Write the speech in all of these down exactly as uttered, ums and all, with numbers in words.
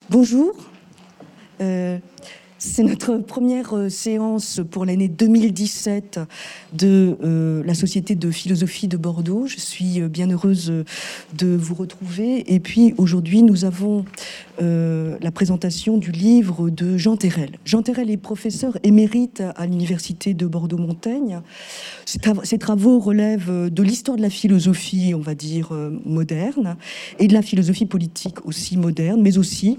Bonjour, euh, c'est notre première euh, séance pour l'année deux mille dix-sept de euh, la Société de philosophie de Bordeaux. Je suis bien heureuse de vous retrouver. Et puis aujourd'hui, nous avons euh, la présentation du livre de Jean Terrel. Jean Terrel est professeur émérite à l'Université de Bordeaux-Montaigne. Ses, tra- ses travaux relèvent de l'histoire de la philosophie, on va dire, euh, moderne, et de la philosophie politique aussi moderne, mais aussi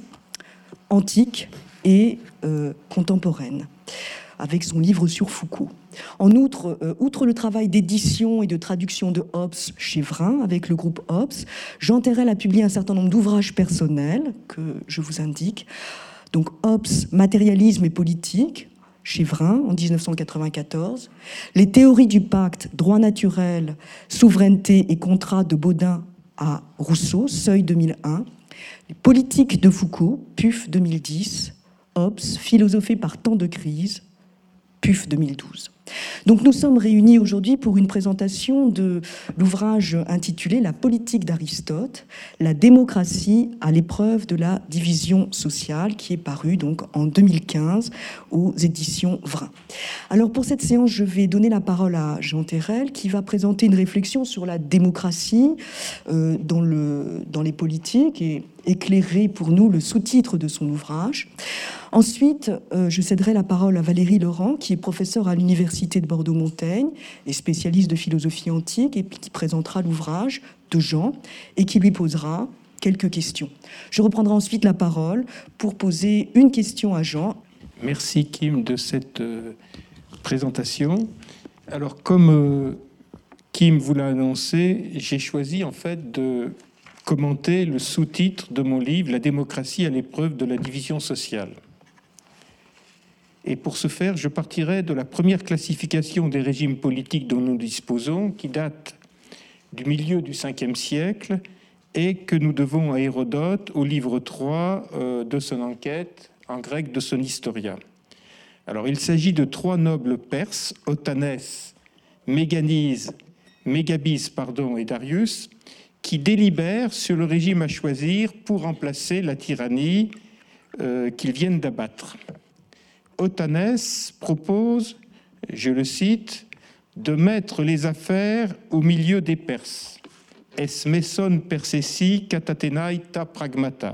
antique et euh, contemporaine, avec son livre sur Foucault. En outre, euh, outre le travail d'édition et de traduction de Hobbes chez Vrin, avec le groupe Hobbes, Jean Terrel a publié un certain nombre d'ouvrages personnels que je vous indique. Donc Hobbes, matérialisme et politique, chez Vrin, en dix-neuf cent quatre-vingt-quatorze. Les théories du pacte, droit naturel, souveraineté et contrat de Baudin à Rousseau, Seuil deux mille un. Les politiques de Foucault, P U F deux mille dix, Hobbes, philosophé par temps de crise, P U F deux mille douze. Donc nous sommes réunis aujourd'hui pour une présentation de l'ouvrage intitulé « La politique d'Aristote, la démocratie à l'épreuve de la division sociale » qui est paru donc en deux mille quinze aux éditions Vrin. Alors pour cette séance, je vais donner la parole à Jean Terrel qui va présenter une réflexion sur la démocratie euh, dans, le, dans les politiques et éclairer pour nous le sous-titre de son ouvrage. Ensuite, euh, je céderai la parole à Valérie Laurent, qui est professeure à l'Université de Bordeaux-Montaigne et spécialiste de philosophie antique, et qui présentera l'ouvrage de Jean et qui lui posera quelques questions. Je reprendrai ensuite la parole pour poser une question à Jean. Merci Kim de cette euh, présentation. Alors comme euh, Kim vous l'a annoncé, j'ai choisi en fait de commenter le sous-titre de mon livre « La démocratie à l'épreuve de la division sociale ». Et pour ce faire, je partirai de la première classification des régimes politiques dont nous disposons, qui date du milieu du cinquième siècle et que nous devons à Hérodote au livre trois euh, de son enquête, en grec de son Historia. Alors, il s'agit de trois nobles perses, Otanès, Méganise, Mégabis pardon, et Darius, qui délibèrent sur le régime à choisir pour remplacer la tyrannie euh, qu'ils viennent d'abattre. Otanès propose, je le cite, de mettre les affaires au milieu des Perses. Es meson persesi katatenai ta pragmata.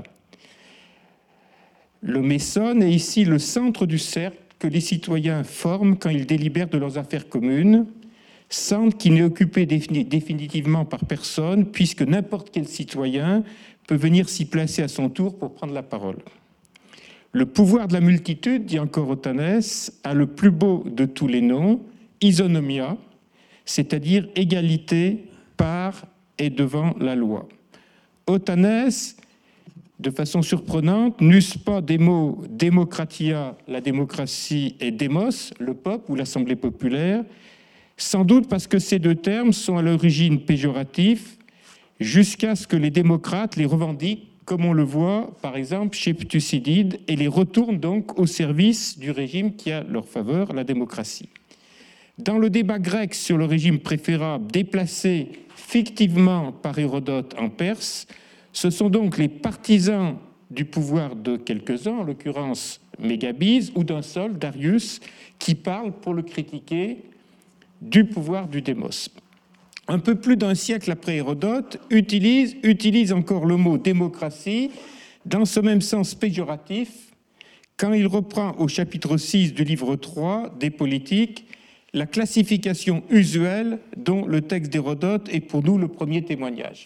Le meson est ici le centre du cercle que les citoyens forment quand ils délibèrent de leurs affaires communes, centre qui n'est occupé définitivement par personne, puisque n'importe quel citoyen peut venir s'y placer à son tour pour prendre la parole. Le pouvoir de la multitude, dit encore Otanès, a le plus beau de tous les noms, isonomia, c'est-à-dire égalité par et devant la loi. Otanès, de façon surprenante, n'use pas des mots démocratia, la démocratie, et démos, le peuple ou l'assemblée populaire, sans doute parce que ces deux termes sont à l'origine péjoratifs, jusqu'à ce que les démocrates les revendiquent, comme on le voit par exemple chez Thucydide, et les retournent donc au service du régime qui a leur faveur, la démocratie. Dans le débat grec sur le régime préférable déplacé fictivement par Hérodote en Perse, ce sont donc les partisans du pouvoir de quelques-uns, en l'occurrence Mégabise, ou d'un seul, Darius, qui parlent pour le critiquer du pouvoir du démos. Un peu plus d'un siècle après Hérodote, utilise, utilise encore le mot démocratie dans ce même sens péjoratif quand il reprend au chapitre six du livre trois des Politiques la classification usuelle dont le texte d'Hérodote est pour nous le premier témoignage.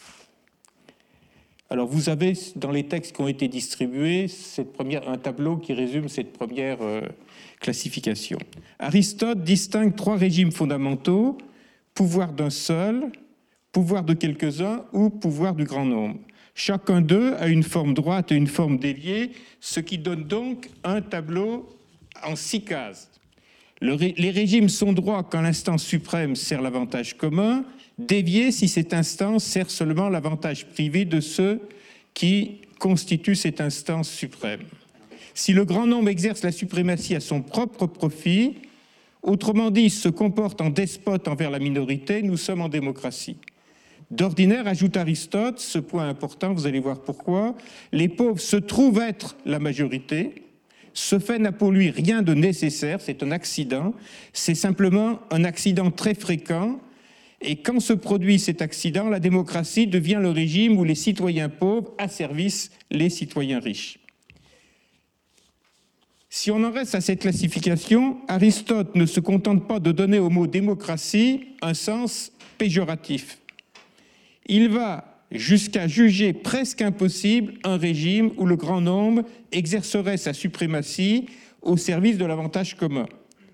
Alors vous avez dans les textes qui ont été distribués cette première, un tableau qui résume cette première euh, classification. Aristote distingue trois régimes fondamentaux: pouvoir d'un seul, pouvoir de quelques-uns ou pouvoir du grand nombre. Chacun d'eux a une forme droite et une forme déviée, ce qui donne donc un tableau en six cases. Le ré- les régimes sont droits quand l'instance suprême sert l'avantage commun, déviés si cette instance sert seulement l'avantage privé de ceux qui constituent cette instance suprême. Si le grand nombre exerce la suprématie à son propre profit, autrement dit, se comporte en despote envers la minorité, nous sommes en démocratie. D'ordinaire, ajoute Aristote, ce point important, vous allez voir pourquoi, les pauvres se trouvent être la majorité. Ce fait n'a pour lui rien de nécessaire, c'est un accident, c'est simplement un accident très fréquent. Et quand se produit cet accident, la démocratie devient le régime où les citoyens pauvres asservissent les citoyens riches. Si on en reste à cette classification, Aristote ne se contente pas de donner au mot démocratie un sens péjoratif. Il va jusqu'à juger presque impossible un régime où le grand nombre exercerait sa suprématie au service de l'avantage commun.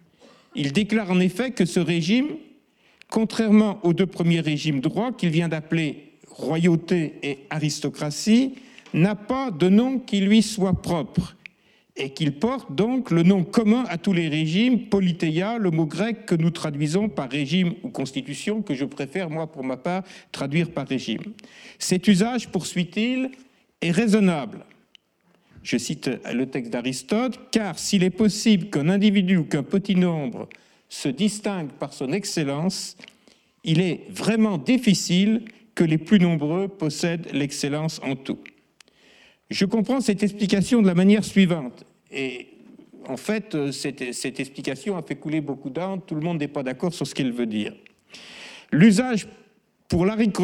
Il déclare en effet que ce régime, contrairement aux deux premiers régimes droits qu'il vient d'appeler royauté et aristocratie, n'a pas de nom qui lui soit propre et qu'il porte donc le nom commun à tous les régimes, politeia, le mot grec que nous traduisons par régime ou constitution, que je préfère, moi, pour ma part, traduire par régime. Cet usage, poursuit-il, est raisonnable. Je cite le texte d'Aristote, car s'il est possible qu'un individu ou qu'un petit nombre se distingue par son excellence, il est vraiment difficile que les plus nombreux possèdent l'excellence en tout. Je comprends cette explication de la manière suivante. Et en fait, cette, cette explication a fait couler beaucoup d'encre. Tout le monde n'est pas d'accord sur ce qu'elle veut dire. L'usage pour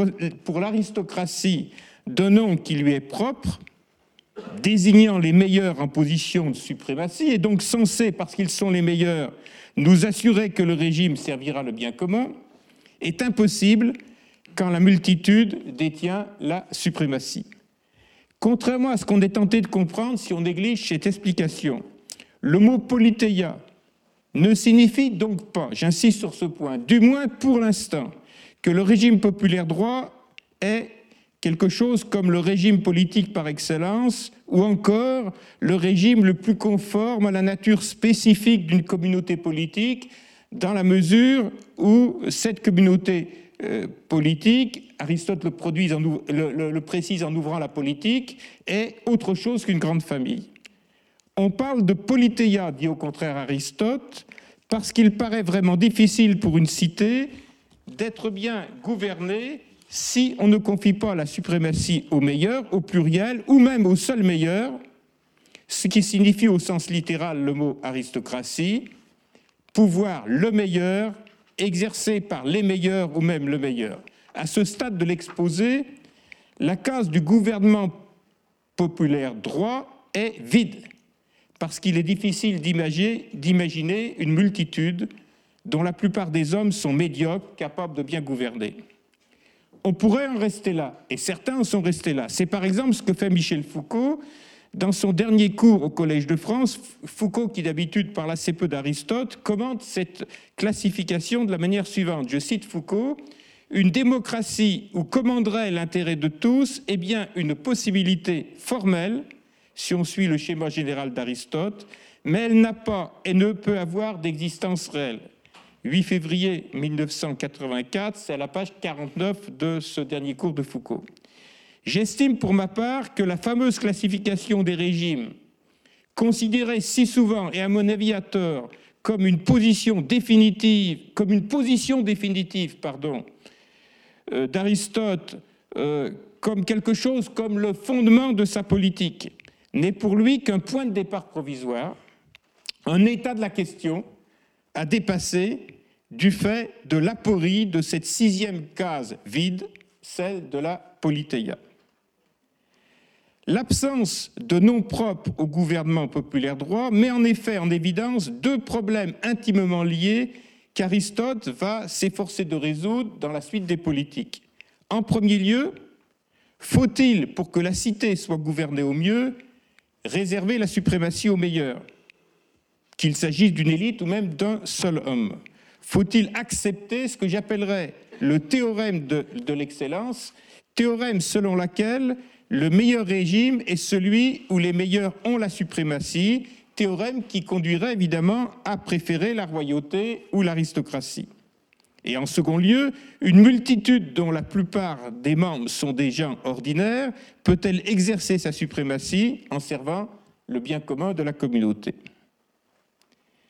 l'aristocratie d'un nom qui lui est propre, désignant les meilleurs en position de suprématie, est donc censé, parce qu'ils sont les meilleurs, nous assurer que le régime servira le bien commun, est impossible quand la multitude détient la suprématie. Contrairement à ce qu'on est tenté de comprendre si on néglige cette explication, le mot politeia ne signifie donc pas, j'insiste sur ce point, du moins pour l'instant, que le régime populaire droit est quelque chose comme le régime politique par excellence ou encore le régime le plus conforme à la nature spécifique d'une communauté politique dans la mesure où cette communauté euh, politique, Aristote le, produit en, le, le, le précise en ouvrant la politique, est autre chose qu'une grande famille. On parle de politeia, dit au contraire Aristote, parce qu'il paraît vraiment difficile pour une cité d'être bien gouvernée si on ne confie pas la suprématie au meilleur, au pluriel, ou même au seul meilleur, ce qui signifie au sens littéral le mot aristocratie, pouvoir le meilleur, exercé par les meilleurs ou même le meilleur. À ce stade de l'exposé, la case du gouvernement populaire droit est vide, parce qu'il est difficile d'imaginer une multitude dont la plupart des hommes sont médiocres, capables de bien gouverner. On pourrait en rester là, et certains en sont restés là. C'est par exemple ce que fait Michel Foucault dans son dernier cours au Collège de France. Foucault, qui d'habitude parle assez peu d'Aristote, commente cette classification de la manière suivante. Je cite Foucault, « Une démocratie où commanderait l'intérêt de tous est bien une possibilité formelle, si on suit le schéma général d'Aristote, mais elle n'a pas et ne peut avoir d'existence réelle. » huit février mille neuf cent quatre-vingt-quatre, c'est à la page quarante-neuf de ce dernier cours de Foucault. J'estime pour ma part que la fameuse classification des régimes, considérée si souvent, et à mon avis à tort, comme une position définitive, comme une position définitive, pardon, euh, d'Aristote, euh, comme quelque chose comme le fondement de sa politique, n'est pour lui qu'un point de départ provisoire, un état de la question à dépasser du fait de l'aporie de cette sixième case vide, celle de la politeia. L'absence de nom propre au gouvernement populaire droit met en effet en évidence deux problèmes intimement liés qu'Aristote va s'efforcer de résoudre dans la suite des politiques. En premier lieu, faut-il, pour que la cité soit gouvernée au mieux, réserver la suprématie aux meilleurs, qu'il s'agisse d'une élite ou même d'un seul homme? Faut-il accepter ce que j'appellerais le théorème de, de l'excellence, théorème selon lequel le meilleur régime est celui où les meilleurs ont la suprématie, théorème qui conduirait évidemment à préférer la royauté ou l'aristocratie. Et en second lieu, une multitude dont la plupart des membres sont des gens ordinaires peut-elle exercer sa suprématie en servant le bien commun de la communauté?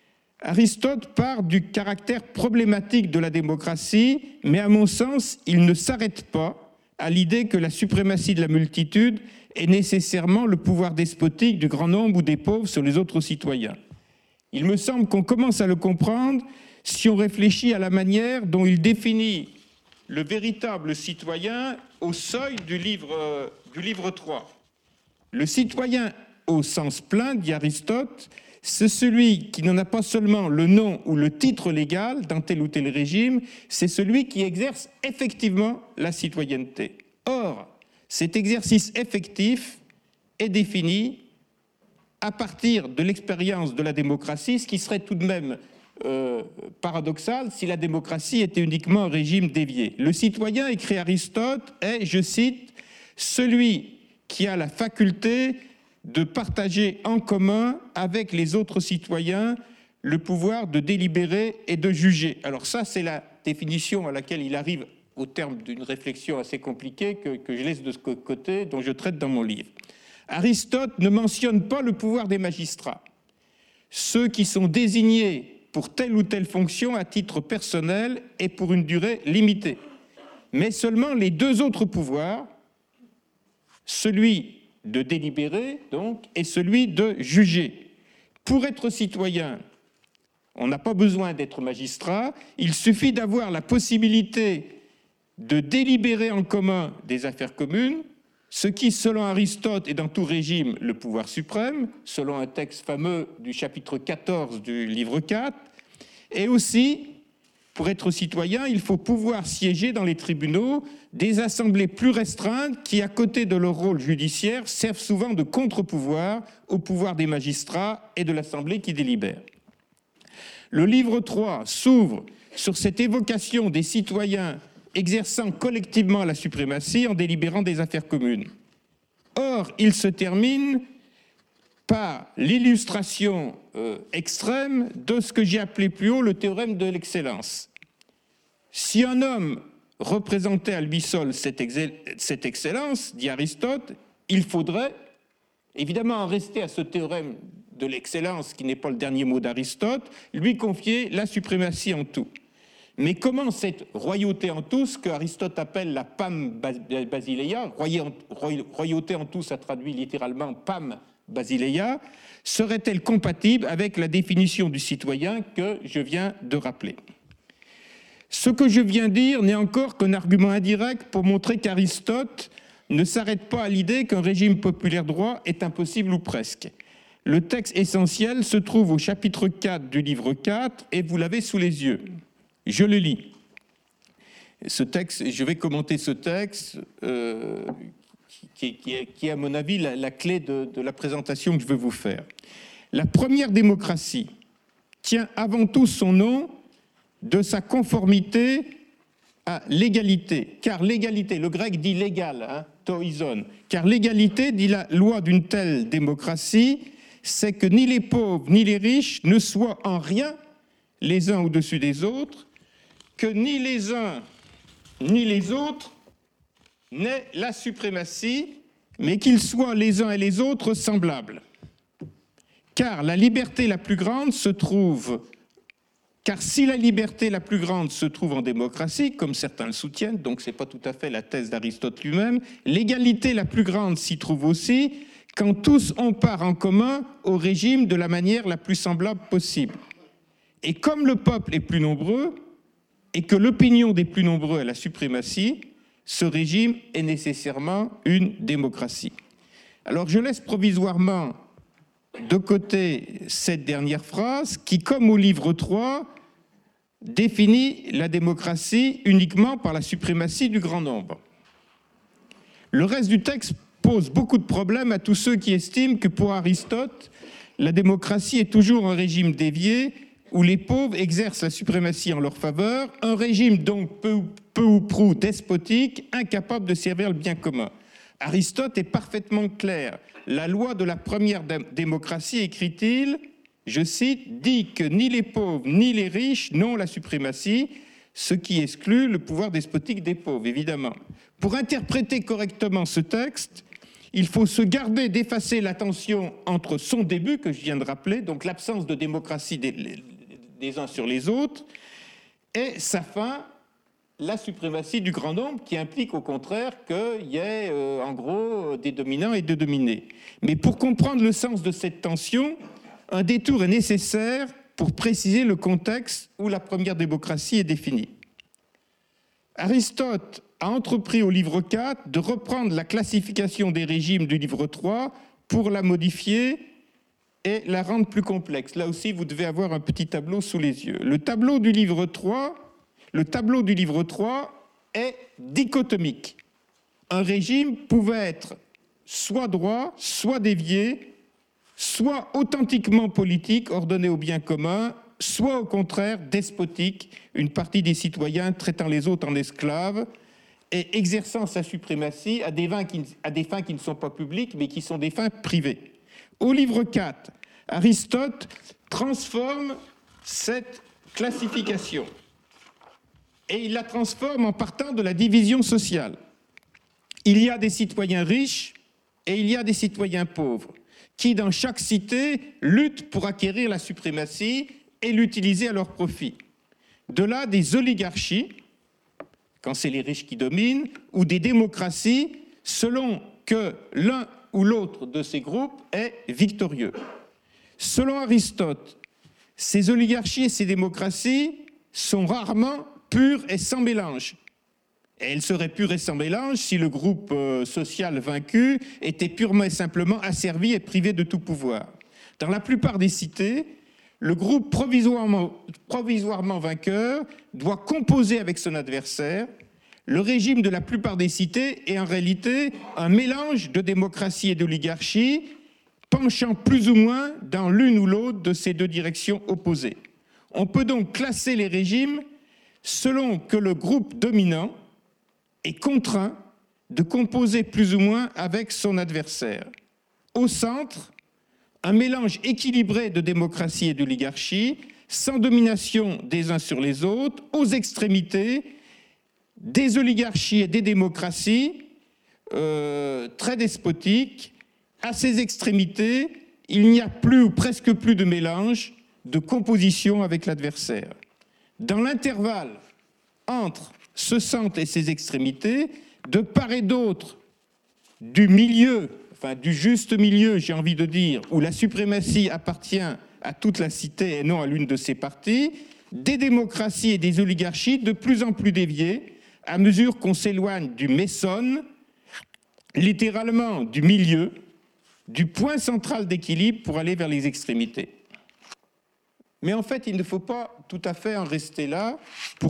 Aristote part du caractère problématique de la démocratie, mais à mon sens, il ne s'arrête pas à l'idée que la suprématie de la multitude est nécessairement le pouvoir despotique du grand nombre ou des pauvres sur les autres citoyens. Il me semble qu'on commence à le comprendre si on réfléchit à la manière dont il définit le véritable citoyen au seuil du livre, du livre trois. Le citoyen au sens plein, dit Aristote, c'est celui qui n'en a pas seulement le nom ou le titre légal dans tel ou tel régime, c'est celui qui exerce effectivement la citoyenneté. Or, cet exercice effectif est défini à partir de l'expérience de la démocratie, ce qui serait tout de même euh, paradoxal si la démocratie était uniquement un régime dévié. Le citoyen, écrit Aristote, est, je cite, « celui qui a la faculté de partager en commun avec les autres citoyens le pouvoir de délibérer et de juger ». Alors ça, c'est la définition à laquelle il arrive au terme d'une réflexion assez compliquée que, que je laisse de ce côté, dont je traite dans mon livre. Aristote ne mentionne pas le pouvoir des magistrats, ceux qui sont désignés pour telle ou telle fonction à titre personnel et pour une durée limitée, mais seulement les deux autres pouvoirs, celui de délibérer, donc, et celui de juger. Pour être citoyen, on n'a pas besoin d'être magistrat, il suffit d'avoir la possibilité de délibérer en commun des affaires communes, ce qui, selon Aristote, est dans tout régime le pouvoir suprême, selon un texte fameux du chapitre quatorze du livre quatre, et aussi, pour être citoyen, il faut pouvoir siéger dans les tribunaux des assemblées plus restreintes qui, à côté de leur rôle judiciaire, servent souvent de contre-pouvoir au pouvoir des magistrats et de l'assemblée qui délibère. Le livre trois s'ouvre sur cette évocation des citoyens exerçant collectivement la suprématie en délibérant des affaires communes. Or, il se termine par l'illustration euh, extrême de ce que j'ai appelé plus haut le théorème de l'excellence. Si un homme représentait à lui seul cette, cette excellence, dit Aristote, il faudrait évidemment en rester à ce théorème de l'excellence, qui n'est pas le dernier mot d'Aristote, lui confier la suprématie en tout. Mais comment cette royauté en tout, ce qu'Aristote appelle la pam basileia, royauté en tout, ça traduit littéralement pam basileia, serait-elle compatible avec la définition du citoyen que je viens de rappeler? Ce que je viens dire n'est encore qu'un argument indirect pour montrer qu'Aristote ne s'arrête pas à l'idée qu'un régime populaire droit est impossible ou presque. Le texte essentiel se trouve au chapitre quatre du livre quatre et vous l'avez sous les yeux. Je le lis. Ce texte, je vais commenter ce texte euh, qui, qui, est, qui est, à mon avis, la, la clé de, de la présentation que je veux vous faire. La première démocratie tient avant tout son nom de sa conformité à l'égalité. Car l'égalité, le grec dit légal, hein, toison, car l'égalité, dit la loi d'une telle démocratie, c'est que ni les pauvres ni les riches ne soient en rien les uns au-dessus des autres, que ni les uns ni les autres n'aient la suprématie, mais qu'ils soient les uns et les autres semblables. Car la liberté la plus grande se trouve, car si la liberté la plus grande se trouve en démocratie, comme certains le soutiennent, donc ce n'est pas tout à fait la thèse d'Aristote lui-même, l'égalité la plus grande s'y trouve aussi quand tous ont part en commun au régime de la manière la plus semblable possible. Et comme le peuple est plus nombreux, et que l'opinion des plus nombreux a la suprématie, ce régime est nécessairement une démocratie. Alors je laisse provisoirement de côté cette dernière phrase qui, comme au livre trois, définit la démocratie uniquement par la suprématie du grand nombre. Le reste du texte pose beaucoup de problèmes à tous ceux qui estiment que pour Aristote, la démocratie est toujours un régime dévié où les pauvres exercent la suprématie en leur faveur, un régime donc peu, peu ou prou despotique, incapable de servir le bien commun. Aristote est parfaitement clair. La loi de la première démocratie, écrit-il, je cite, dit que ni les pauvres ni les riches n'ont la suprématie, ce qui exclut le pouvoir despotique des pauvres, évidemment. Pour interpréter correctement ce texte, il faut se garder d'effacer la tension entre son début, que je viens de rappeler, donc l'absence de démocratie des uns sur les autres, et sa fin, la suprématie du grand nombre, qui implique au contraire qu'il y ait euh, en gros des dominants et des dominés. Mais pour comprendre le sens de cette tension, un détour est nécessaire pour préciser le contexte où la première démocratie est définie. Aristote a entrepris au livre quatre de reprendre la classification des régimes du livre trois pour la modifier et la rendre plus complexe. Là aussi, vous devez avoir un petit tableau sous les yeux. Le tableau du livre trois, le tableau du livre trois est dichotomique. Un régime pouvait être soit droit, soit dévié, soit authentiquement politique, ordonné au bien commun, soit au contraire despotique, une partie des citoyens traitant les autres en esclaves et exerçant sa suprématie à des fins qui, à des fins qui ne sont pas publiques, mais qui sont des fins privées. Au livre quatre, Aristote transforme cette classification et il la transforme en partant de la division sociale. Il y a des citoyens riches et il y a des citoyens pauvres qui, dans chaque cité, luttent pour acquérir la suprématie et l'utiliser à leur profit. De là, des oligarchies, quand c'est les riches qui dominent, ou des démocraties, selon que l'un ou l'autre de ces groupes est victorieux. Selon Aristote, ces oligarchies et ces démocraties sont rarement pures et sans mélange. Et elles seraient pures et sans mélange si le groupe euh, social vaincu était purement et simplement asservi et privé de tout pouvoir. Dans la plupart des cités, le groupe provisoirement, provisoirement vainqueur doit composer avec son adversaire. Le régime de la plupart des cités est en réalité un mélange de démocratie et d'oligarchie, penchant plus ou moins dans l'une ou l'autre de ces deux directions opposées. On peut donc classer les régimes selon que le groupe dominant est contraint de composer plus ou moins avec son adversaire. Au centre, un mélange équilibré de démocratie et d'oligarchie, sans domination des uns sur les autres, aux extrémités, des oligarchies et des démocraties euh, très despotiques. À ces extrémités, il n'y a plus ou presque plus de mélange, de composition avec l'adversaire. Dans l'intervalle entre ce centre et ses extrémités, de part et d'autre du milieu, enfin du juste milieu, j'ai envie de dire, où la suprématie appartient à toute la cité et non à l'une de ses parties, des démocraties et des oligarchies de plus en plus déviées, à mesure qu'on s'éloigne du mésone, littéralement du milieu, du point central d'équilibre pour aller vers les extrémités. Mais en fait, il ne faut pas tout à fait en rester là. Pourquoi ?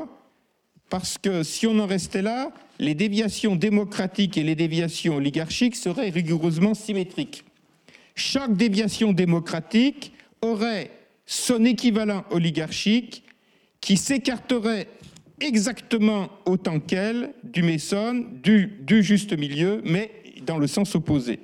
Parce que si on en restait là, les déviations démocratiques et les déviations oligarchiques seraient rigoureusement symétriques. Chaque déviation démocratique aurait son équivalent oligarchique qui s'écarterait exactement autant qu'elle du mésone, du, du juste milieu, mais dans le sens opposé.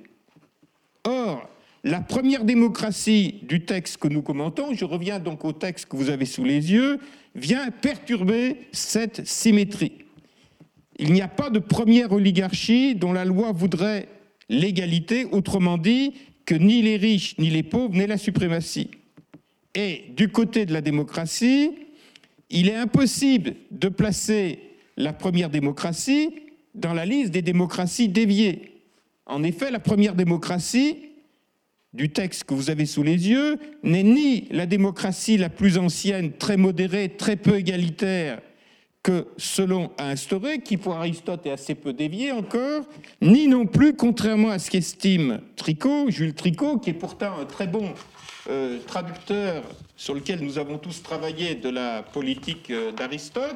Or, la première démocratie du texte que nous commentons, je reviens donc au texte que vous avez sous les yeux, vient perturber cette symétrie. Il n'y a pas de première oligarchie dont la loi voudrait l'égalité, autrement dit, que ni les riches ni les pauvres n'aient la suprématie. Et du côté de la démocratie, il est impossible de placer la première démocratie dans la liste des démocraties déviées. En effet, la première démocratie du texte que vous avez sous les yeux n'est ni la démocratie la plus ancienne, très modérée, très peu égalitaire que Solon a instaurée, qui pour Aristote est assez peu déviée encore, ni non plus, contrairement à ce qu'estime Tricot, Jules Tricot, qui est pourtant un très bon euh, traducteur sur lequel nous avons tous travaillé de la politique euh, d'Aristote,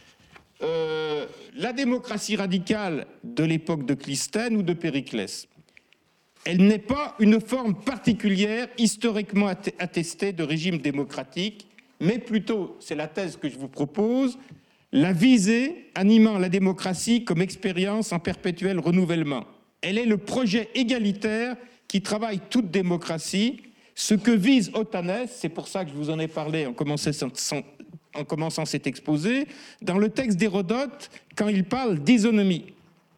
euh, la démocratie radicale de l'époque de Clisthène ou de Périclès. Elle n'est pas une forme particulière, historiquement attestée de régime démocratique, mais plutôt, c'est la thèse que je vous propose, la visée animant la démocratie comme expérience en perpétuel renouvellement. Elle est le projet égalitaire qui travaille toute démocratie. Ce que vise Otanès, c'est pour ça que je vous en ai parlé en commençant, en commençant cet exposé, dans le texte d'Hérodote, quand il parle d'isonomie.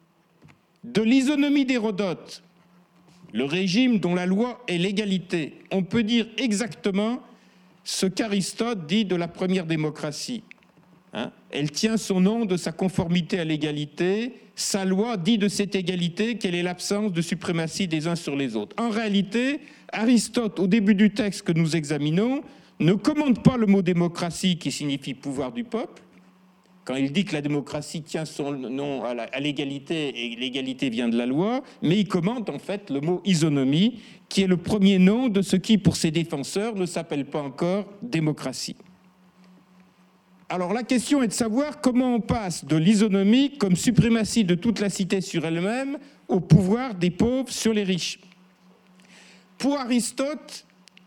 De l'isonomie d'Hérodote, le régime dont la loi est l'égalité, on peut dire exactement ce qu'Aristote dit de la première démocratie. Hein? Elle tient son nom de sa conformité à l'égalité. Sa loi dit de cette égalité qu'elle est l'absence de suprématie des uns sur les autres. En réalité, Aristote, au début du texte que nous examinons, ne commente pas le mot démocratie qui signifie pouvoir du peuple. Quand il dit que la démocratie tient son nom à l'égalité et l'égalité vient de la loi, mais il commente en fait le mot isonomie, qui est le premier nom de ce qui, pour ses défenseurs, ne s'appelle pas encore démocratie. Alors la question est de savoir comment on passe de l'isonomie comme suprématie de toute la cité sur elle-même au pouvoir des pauvres sur les riches. Pour Aristote,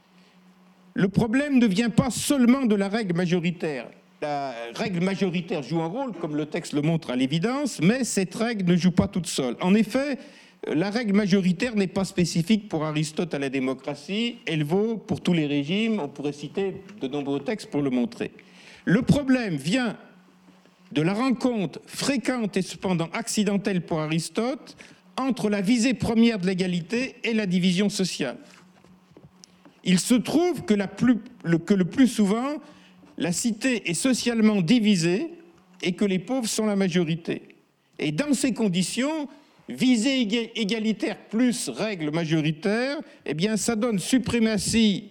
le problème ne vient pas seulement de la règle majoritaire. La règle majoritaire joue un rôle, comme le texte le montre à l'évidence, mais cette règle ne joue pas toute seule. En effet, la règle majoritaire n'est pas spécifique pour Aristote à la démocratie, elle vaut pour tous les régimes, on pourrait citer de nombreux textes pour le montrer. Le problème vient de la rencontre fréquente et cependant accidentelle pour Aristote entre la visée première de l'égalité et la division sociale. Il se trouve que, la plus, le, que le plus souvent, la cité est socialement divisée et que les pauvres sont la majorité. Et dans ces conditions, visée égalitaire plus règle majoritaire, eh bien, ça donne suprématie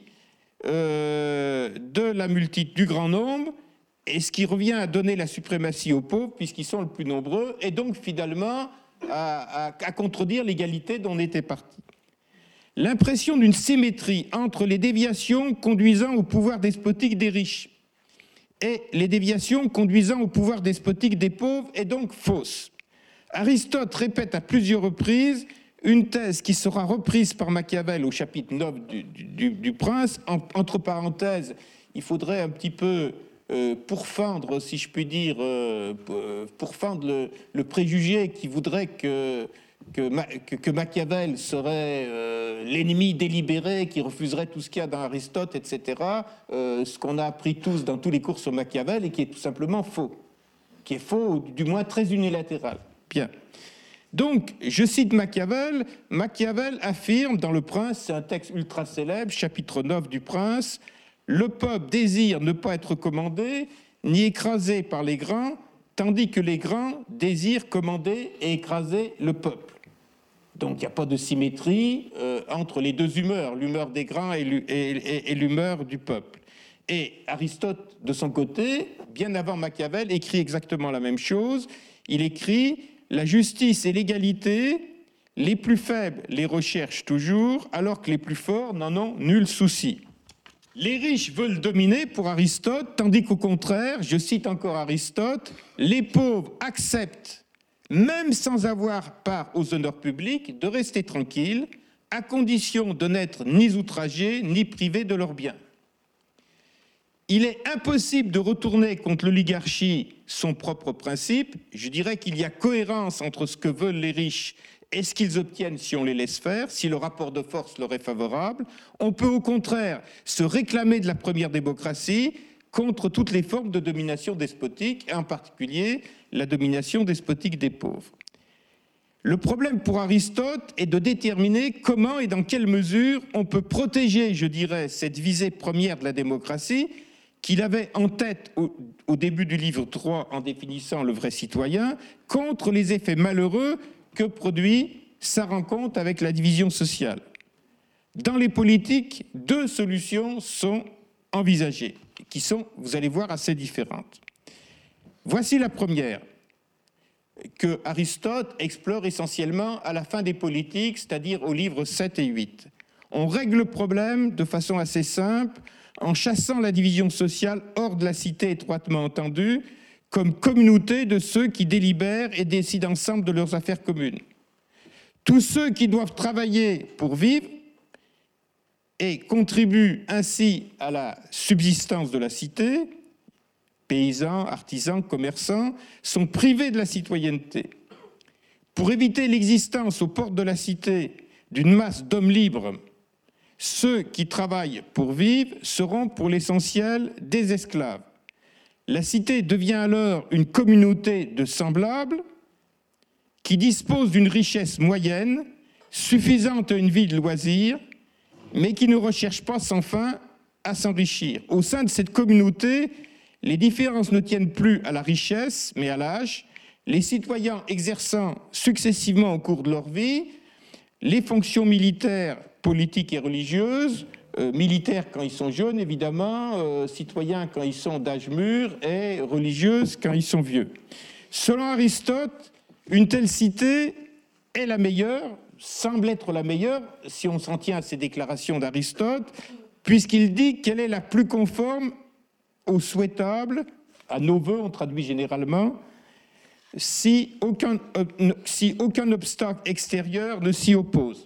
euh, de la multitude du grand nombre, et ce qui revient à donner la suprématie aux pauvres, puisqu'ils sont le plus nombreux, et donc finalement à, à, à contredire l'égalité dont on était parti. L'impression d'une symétrie entre les déviations conduisant au pouvoir despotique des riches et les déviations conduisant au pouvoir despotique des pauvres est donc fausse. Aristote répète à plusieurs reprises une thèse qui sera reprise par Machiavel au chapitre neuf du, du, du Prince. En, entre parenthèses, il faudrait un petit peu euh, pourfendre, si je puis dire, euh, pourfendre le, le préjugé qui voudrait que, que, que, que Machiavel serait euh, l'ennemi délibéré, qui refuserait tout ce qu'il y a dans Aristote, et cetera. Euh, ce qu'on a appris tous dans tous les cours sur Machiavel et qui est tout simplement faux, qui est faux, du moins très unilatéral. Bien. Donc, je cite Machiavel. Machiavel affirme dans Le Prince, c'est un texte ultra célèbre, chapitre neuf du Prince, « Le peuple désire ne pas être commandé, ni écrasé par les grands, tandis que les grands désirent commander et écraser le peuple. » Donc, il n'y a pas de symétrie euh, entre les deux humeurs, l'humeur des grands et l'humeur du peuple. Et Aristote, de son côté, bien avant Machiavel, écrit exactement la même chose. Il écrit « La justice et l'égalité, les plus faibles les recherchent toujours, alors que les plus forts n'en ont nul souci. » Les riches veulent dominer pour Aristote, tandis qu'au contraire, je cite encore Aristote, « Les pauvres acceptent, même sans avoir part aux honneurs publics, de rester tranquilles, à condition de n'être ni outragés, ni privés de leurs biens. » Il est impossible de retourner contre l'oligarchie son propre principe. Je dirais qu'il y a cohérence entre ce que veulent les riches et ce qu'ils obtiennent si on les laisse faire, si le rapport de force leur est favorable. On peut au contraire se réclamer de la première démocratie contre toutes les formes de domination despotique, et en particulier la domination despotique des pauvres. Le problème pour Aristote est de déterminer comment et dans quelle mesure on peut protéger, je dirais, cette visée première de la démocratie qu'il avait en tête au, au début du livre trois en définissant le vrai citoyen, contre les effets malheureux que produit sa rencontre avec la division sociale. Dans les politiques, deux solutions sont envisagées, qui sont, vous allez voir, assez différentes. Voici la première, que Aristote explore essentiellement à la fin des politiques, c'est-à-dire aux livres sept et huit. On règle le problème de façon assez simple, en chassant la division sociale hors de la cité étroitement entendue, comme communauté de ceux qui délibèrent et décident ensemble de leurs affaires communes. Tous ceux qui doivent travailler pour vivre et contribuent ainsi à la subsistance de la cité, paysans, artisans, commerçants, sont privés de la citoyenneté. Pour éviter l'existence aux portes de la cité d'une masse d'hommes libres, ceux qui travaillent pour vivre seront pour l'essentiel des esclaves. La cité devient alors une communauté de semblables qui disposent d'une richesse moyenne, suffisante à une vie de loisirs, mais qui ne recherchent pas sans fin à s'enrichir. Au sein de cette communauté, les différences ne tiennent plus à la richesse, mais à l'âge. Les citoyens exerçant successivement au cours de leur vie les fonctions militaires, politiques et religieuses, euh, militaires quand ils sont jeunes évidemment, euh, citoyens quand ils sont d'âge mûr et religieuses quand ils sont vieux. Selon Aristote, une telle cité est la meilleure, semble être la meilleure, si on s'en tient à ces déclarations d'Aristote, puisqu'il dit qu'elle est la plus conforme au souhaitable, à nos voeux, on traduit généralement, si aucun, euh, si aucun obstacle extérieur ne s'y oppose.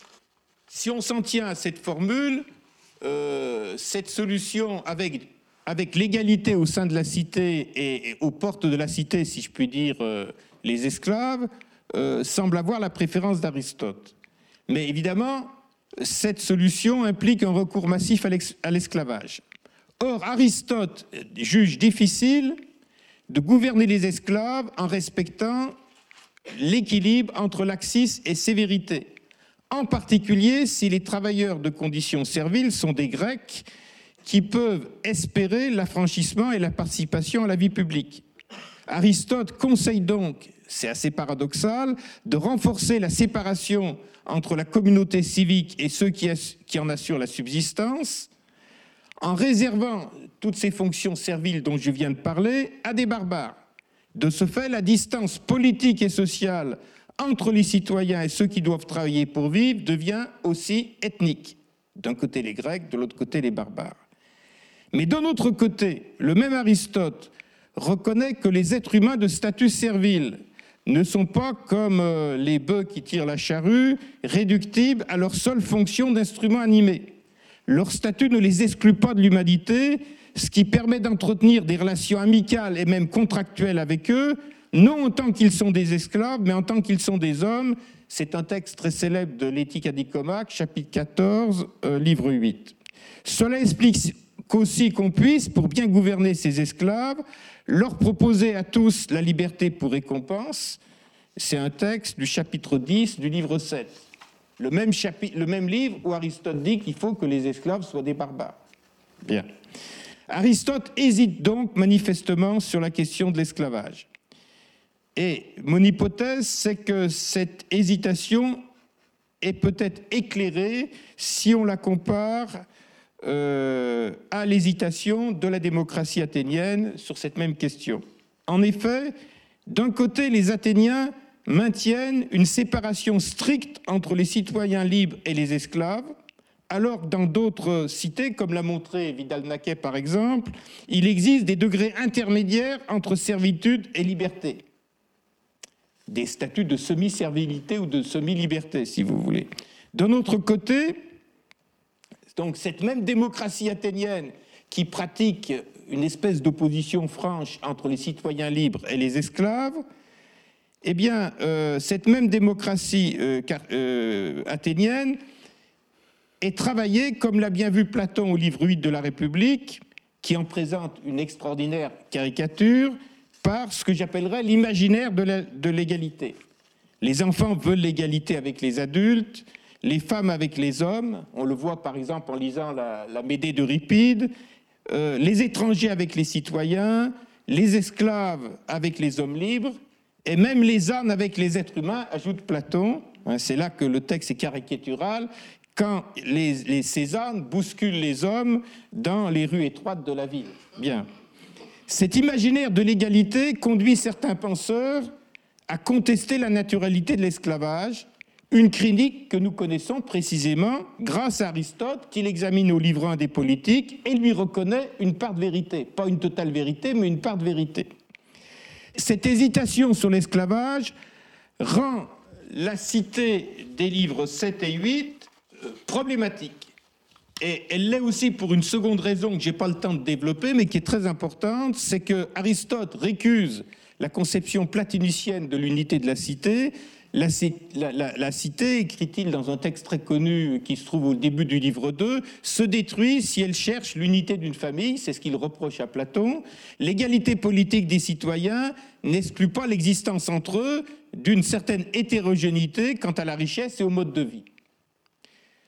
Si on s'en tient à cette formule, euh, cette solution avec, avec l'égalité au sein de la cité et, et aux portes de la cité, si je puis dire, euh, les esclaves, euh, semble avoir la préférence d'Aristote. Mais évidemment, cette solution implique un recours massif à l'esclavage. Or, Aristote juge difficile de gouverner les esclaves en respectant l'équilibre entre laxisme et sévérité, en particulier si les travailleurs de conditions serviles sont des Grecs qui peuvent espérer l'affranchissement et la participation à la vie publique. Aristote conseille donc, c'est assez paradoxal, de renforcer la séparation entre la communauté civique et ceux qui, qui en assurent la subsistance, en réservant toutes ces fonctions serviles dont je viens de parler à des barbares. De ce fait, la distance politique et sociale entre les citoyens et ceux qui doivent travailler pour vivre devient aussi ethnique. D'un côté les Grecs, de l'autre côté les barbares. Mais d'un autre côté, le même Aristote reconnaît que les êtres humains de statut servile ne sont pas comme les bœufs qui tirent la charrue, réductibles à leur seule fonction d'instrument animé. Leur statut ne les exclut pas de l'humanité, ce qui permet d'entretenir des relations amicales et même contractuelles avec eux, non en tant qu'ils sont des esclaves, mais en tant qu'ils sont des hommes. C'est un texte très célèbre de l'Éthique à Nicomaque, chapitre quatorze, euh, livre huit. Cela explique qu'aussi qu'on puisse, pour bien gouverner ces esclaves, leur proposer à tous la liberté pour récompense. C'est un texte du chapitre dix du livre sept. Le même, chapitre, le même livre où Aristote dit qu'il faut que les esclaves soient des barbares. Bien. Aristote hésite donc manifestement sur la question de l'esclavage. Et mon hypothèse, c'est que cette hésitation est peut-être éclairée si on la compare euh, à l'hésitation de la démocratie athénienne sur cette même question. En effet, d'un côté, les Athéniens maintiennent une séparation stricte entre les citoyens libres et les esclaves, alors que dans d'autres cités, comme l'a montré Vidal-Naquet par exemple, il existe des degrés intermédiaires entre servitude et liberté. Des statuts de semi-servilité ou de semi-liberté, si vous voulez. D'un autre côté, donc cette même démocratie athénienne qui pratique une espèce d'opposition franche entre les citoyens libres et les esclaves, eh bien, euh, cette même démocratie euh, euh, athénienne est travaillée, comme l'a bien vu Platon au livre huit de la République, qui en présente une extraordinaire caricature, par ce que j'appellerais l'imaginaire de l'égalité. Les enfants veulent l'égalité avec les adultes, les femmes avec les hommes, on le voit par exemple en lisant la, la Médée d'Euripide, euh, les étrangers avec les citoyens, les esclaves avec les hommes libres, et même les ânes avec les êtres humains, ajoute Platon. C'est là que le texte est caricatural, quand les, les, ces ânes bousculent les hommes dans les rues étroites de la ville. Bien. Cet imaginaire de l'égalité conduit certains penseurs à contester la naturalité de l'esclavage, une critique que nous connaissons précisément grâce à Aristote, qui l'examine au livre un des Politiques et lui reconnaît une part de vérité. Pas une totale vérité, mais une part de vérité. Cette hésitation sur l'esclavage rend la cité des livres sept et huit problématique. Et elle l'est aussi pour une seconde raison que je n'ai pas le temps de développer, mais qui est très importante, c'est que Aristote récuse la conception platonicienne de l'unité de la cité. La, la, la, la cité, écrit-il dans un texte très connu qui se trouve au début du livre deux, se détruit si elle cherche l'unité d'une famille, c'est ce qu'il reproche à Platon. L'égalité politique des citoyens n'exclut pas l'existence entre eux d'une certaine hétérogénéité quant à la richesse et au mode de vie.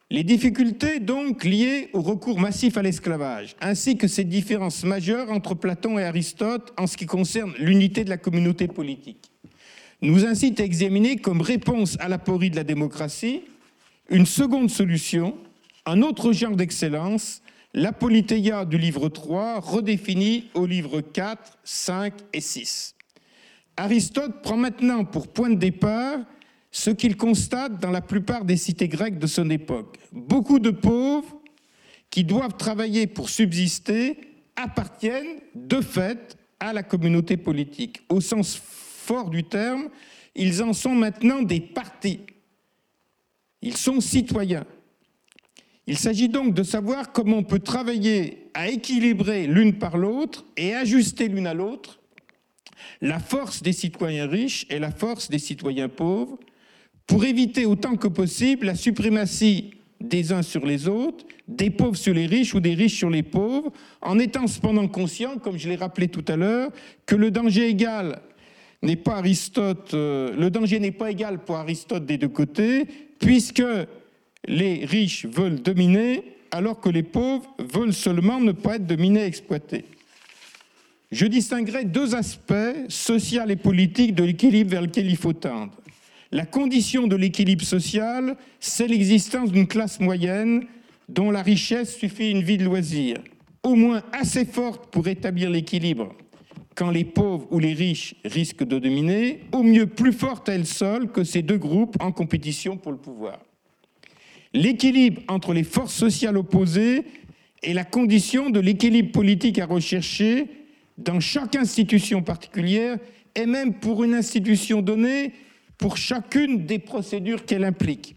Les difficultés donc liées au recours massif à l'esclavage, ainsi que ces différences majeures entre Platon et Aristote en ce qui concerne l'unité de la communauté politique, nous incitent à examiner comme réponse à l'aporie de la démocratie une seconde solution, un autre genre d'excellence, la politeia du livre trois, redéfinie au livre quatre, cinq et six. Aristote prend maintenant pour point de départ ce qu'il constate dans la plupart des cités grecques de son époque. Beaucoup de pauvres qui doivent travailler pour subsister appartiennent de fait à la communauté politique. Au sens fort du terme, ils en sont maintenant des partis. Ils sont citoyens. Il s'agit donc de savoir comment on peut travailler à équilibrer l'une par l'autre et ajuster l'une à l'autre la force des citoyens riches et la force des citoyens pauvres pour éviter autant que possible la suprématie des uns sur les autres, des pauvres sur les riches ou des riches sur les pauvres, en étant cependant conscient, comme je l'ai rappelé tout à l'heure, que le danger égal n'est pas Aristote, euh, le danger n'est pas égal pour Aristote des deux côtés, puisque les riches veulent dominer, alors que les pauvres veulent seulement ne pas être dominés et exploités. Je distinguerai deux aspects, social et politique, de l'équilibre vers lequel il faut tendre. La condition de l'équilibre social, c'est l'existence d'une classe moyenne dont la richesse suffit une vie de loisir, au moins assez forte pour établir l'équilibre quand les pauvres ou les riches risquent de dominer, au mieux plus forte à elle seule que ces deux groupes en compétition pour le pouvoir. L'équilibre entre les forces sociales opposées est la condition de l'équilibre politique à rechercher dans chaque institution particulière et même pour une institution donnée, pour chacune des procédures qu'elle implique.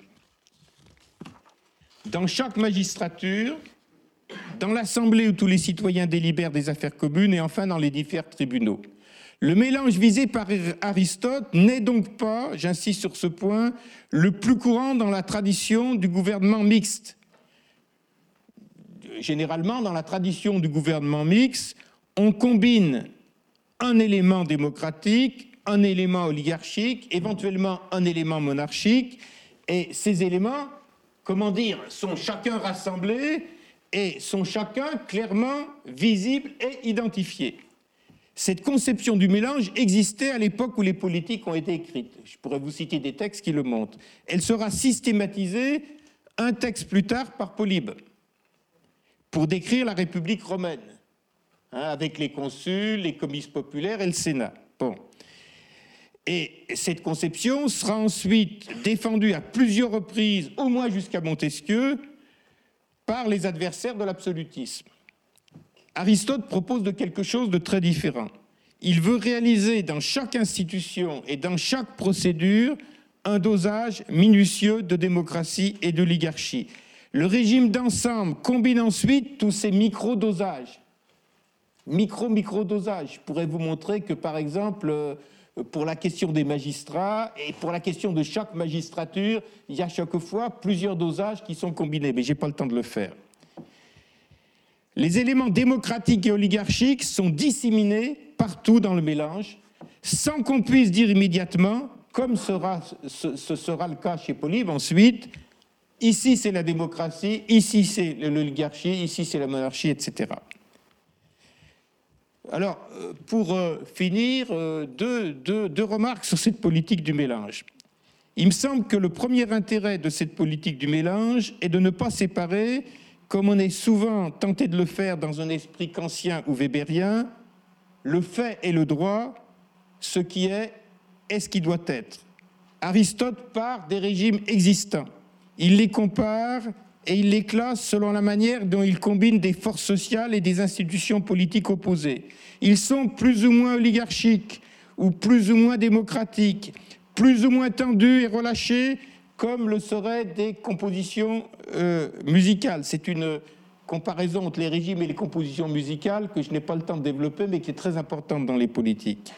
Dans chaque magistrature, dans l'Assemblée où tous les citoyens délibèrent des affaires communes et enfin dans les différents tribunaux. Le mélange visé par Aristote n'est donc pas, j'insiste sur ce point, le plus courant dans la tradition du gouvernement mixte. Généralement, dans la tradition du gouvernement mixte, on combine un élément démocratique, un élément oligarchique, éventuellement un élément monarchique, et ces éléments, comment dire, sont chacun rassemblés et sont chacun clairement visibles et identifiés. Cette conception du mélange existait à l'époque où les politiques ont été écrites. Je pourrais vous citer des textes qui le montrent. Elle sera systématisée un texte plus tard par Polybe pour décrire la République romaine, hein, avec les consuls, les comices populaires et le Sénat. Bon. Et cette conception sera ensuite défendue à plusieurs reprises, au moins jusqu'à Montesquieu, par les adversaires de l'absolutisme. Aristote propose de quelque chose de très différent. Il veut réaliser dans chaque institution et dans chaque procédure un dosage minutieux de démocratie et d'oligarchie. Le régime d'ensemble combine ensuite tous ces micro-dosages. Micro-micro-dosages. Je pourrais vous montrer que, par exemple, pour la question des magistrats et pour la question de chaque magistrature, il y a chaque fois plusieurs dosages qui sont combinés, mais je n'ai pas le temps de le faire. Les éléments démocratiques et oligarchiques sont disséminés partout dans le mélange, sans qu'on puisse dire immédiatement, comme sera, ce, ce sera le cas chez Polybe ensuite, ici c'est la démocratie, ici c'est l'oligarchie, ici c'est la monarchie, et cetera. Alors, pour finir, deux, deux, deux remarques sur cette politique du mélange. Il me semble que le premier intérêt de cette politique du mélange est de ne pas séparer, comme on est souvent tenté de le faire dans un esprit kantien ou weberien, le fait et le droit, ce qui est et ce qui doit être. Aristote part des régimes existants. Il les compare et il les classe selon la manière dont il combine des forces sociales et des institutions politiques opposées. Ils sont plus ou moins oligarchiques ou plus ou moins démocratiques, plus ou moins tendus et relâchés, comme le seraient des compositions euh, musicales. C'est une comparaison entre les régimes et les compositions musicales que je n'ai pas le temps de développer, mais qui est très importante dans les politiques.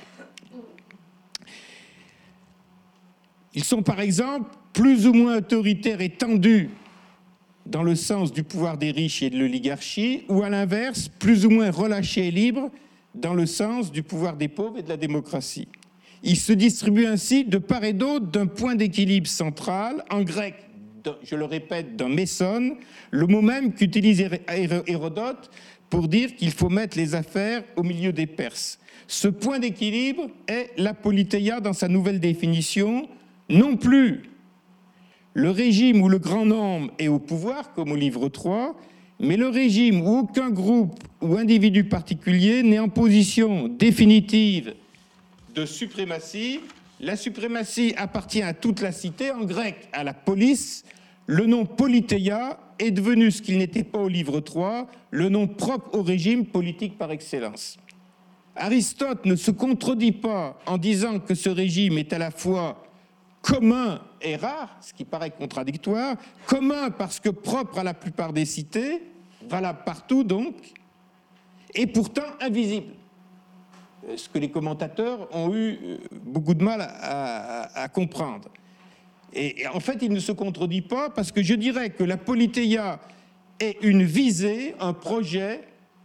Ils sont par exemple plus ou moins autoritaires et tendus dans le sens du pouvoir des riches et de l'oligarchie, ou à l'inverse, plus ou moins relâchés et libres dans le sens du pouvoir des pauvres et de la démocratie. Ils se distribuent ainsi de part et d'autre d'un point d'équilibre central, en grec je le répète, dans Mésone, le mot même qu'utilise Hérodote pour dire qu'il faut mettre les affaires au milieu des Perses. Ce point d'équilibre est la politeia dans sa nouvelle définition, non plus le régime où le grand nombre est au pouvoir, comme au livre trois, mais le régime où aucun groupe ou individu particulier n'est en position définitive de suprématie. La suprématie appartient à toute la cité, en grec à la police. Le nom politeia est devenu ce qu'il n'était pas au livre trois, le nom propre au régime politique par excellence. Aristote ne se contredit pas en disant que ce régime est à la fois commun et rare, ce qui paraît contradictoire, commun parce que propre à la plupart des cités, valable partout donc, et pourtant invisible. Ce que les commentateurs ont eu beaucoup de mal à, à, à comprendre. Et, et en fait, il ne se contredit pas parce que je dirais que la politeia est une visée, un projet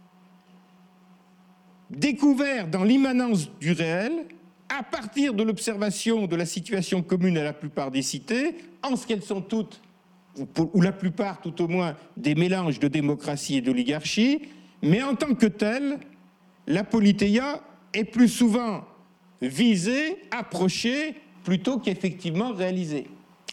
découvert dans l'immanence du réel à partir de l'observation de la situation commune à la plupart des cités, en ce qu'elles sont toutes, ou, pour, ou la plupart tout au moins, des mélanges de démocratie et d'oligarchie, mais en tant que telle, la politeia est plus souvent visée, approchée, plutôt qu'effectivement réalisée.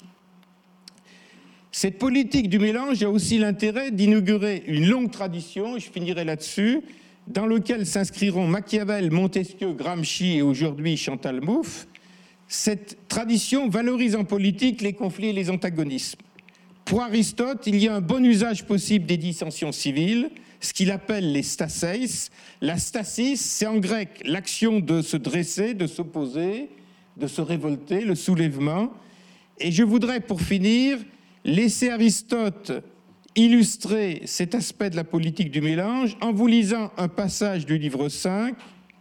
Cette politique du mélange a aussi l'intérêt d'inaugurer une longue tradition, et je finirai là-dessus, dans lequel s'inscriront Machiavel, Montesquieu, Gramsci et aujourd'hui Chantal Mouffe. Cette tradition valorise en politique les conflits et les antagonismes. Pour Aristote, il y a un bon usage possible des dissensions civiles, ce qu'il appelle les staseis. La stasis, c'est en grec l'action de se dresser, de s'opposer, de se révolter, le soulèvement. Et je voudrais, pour finir, laisser Aristote illustrer cet aspect de la politique du mélange en vous lisant un passage du livre cinq,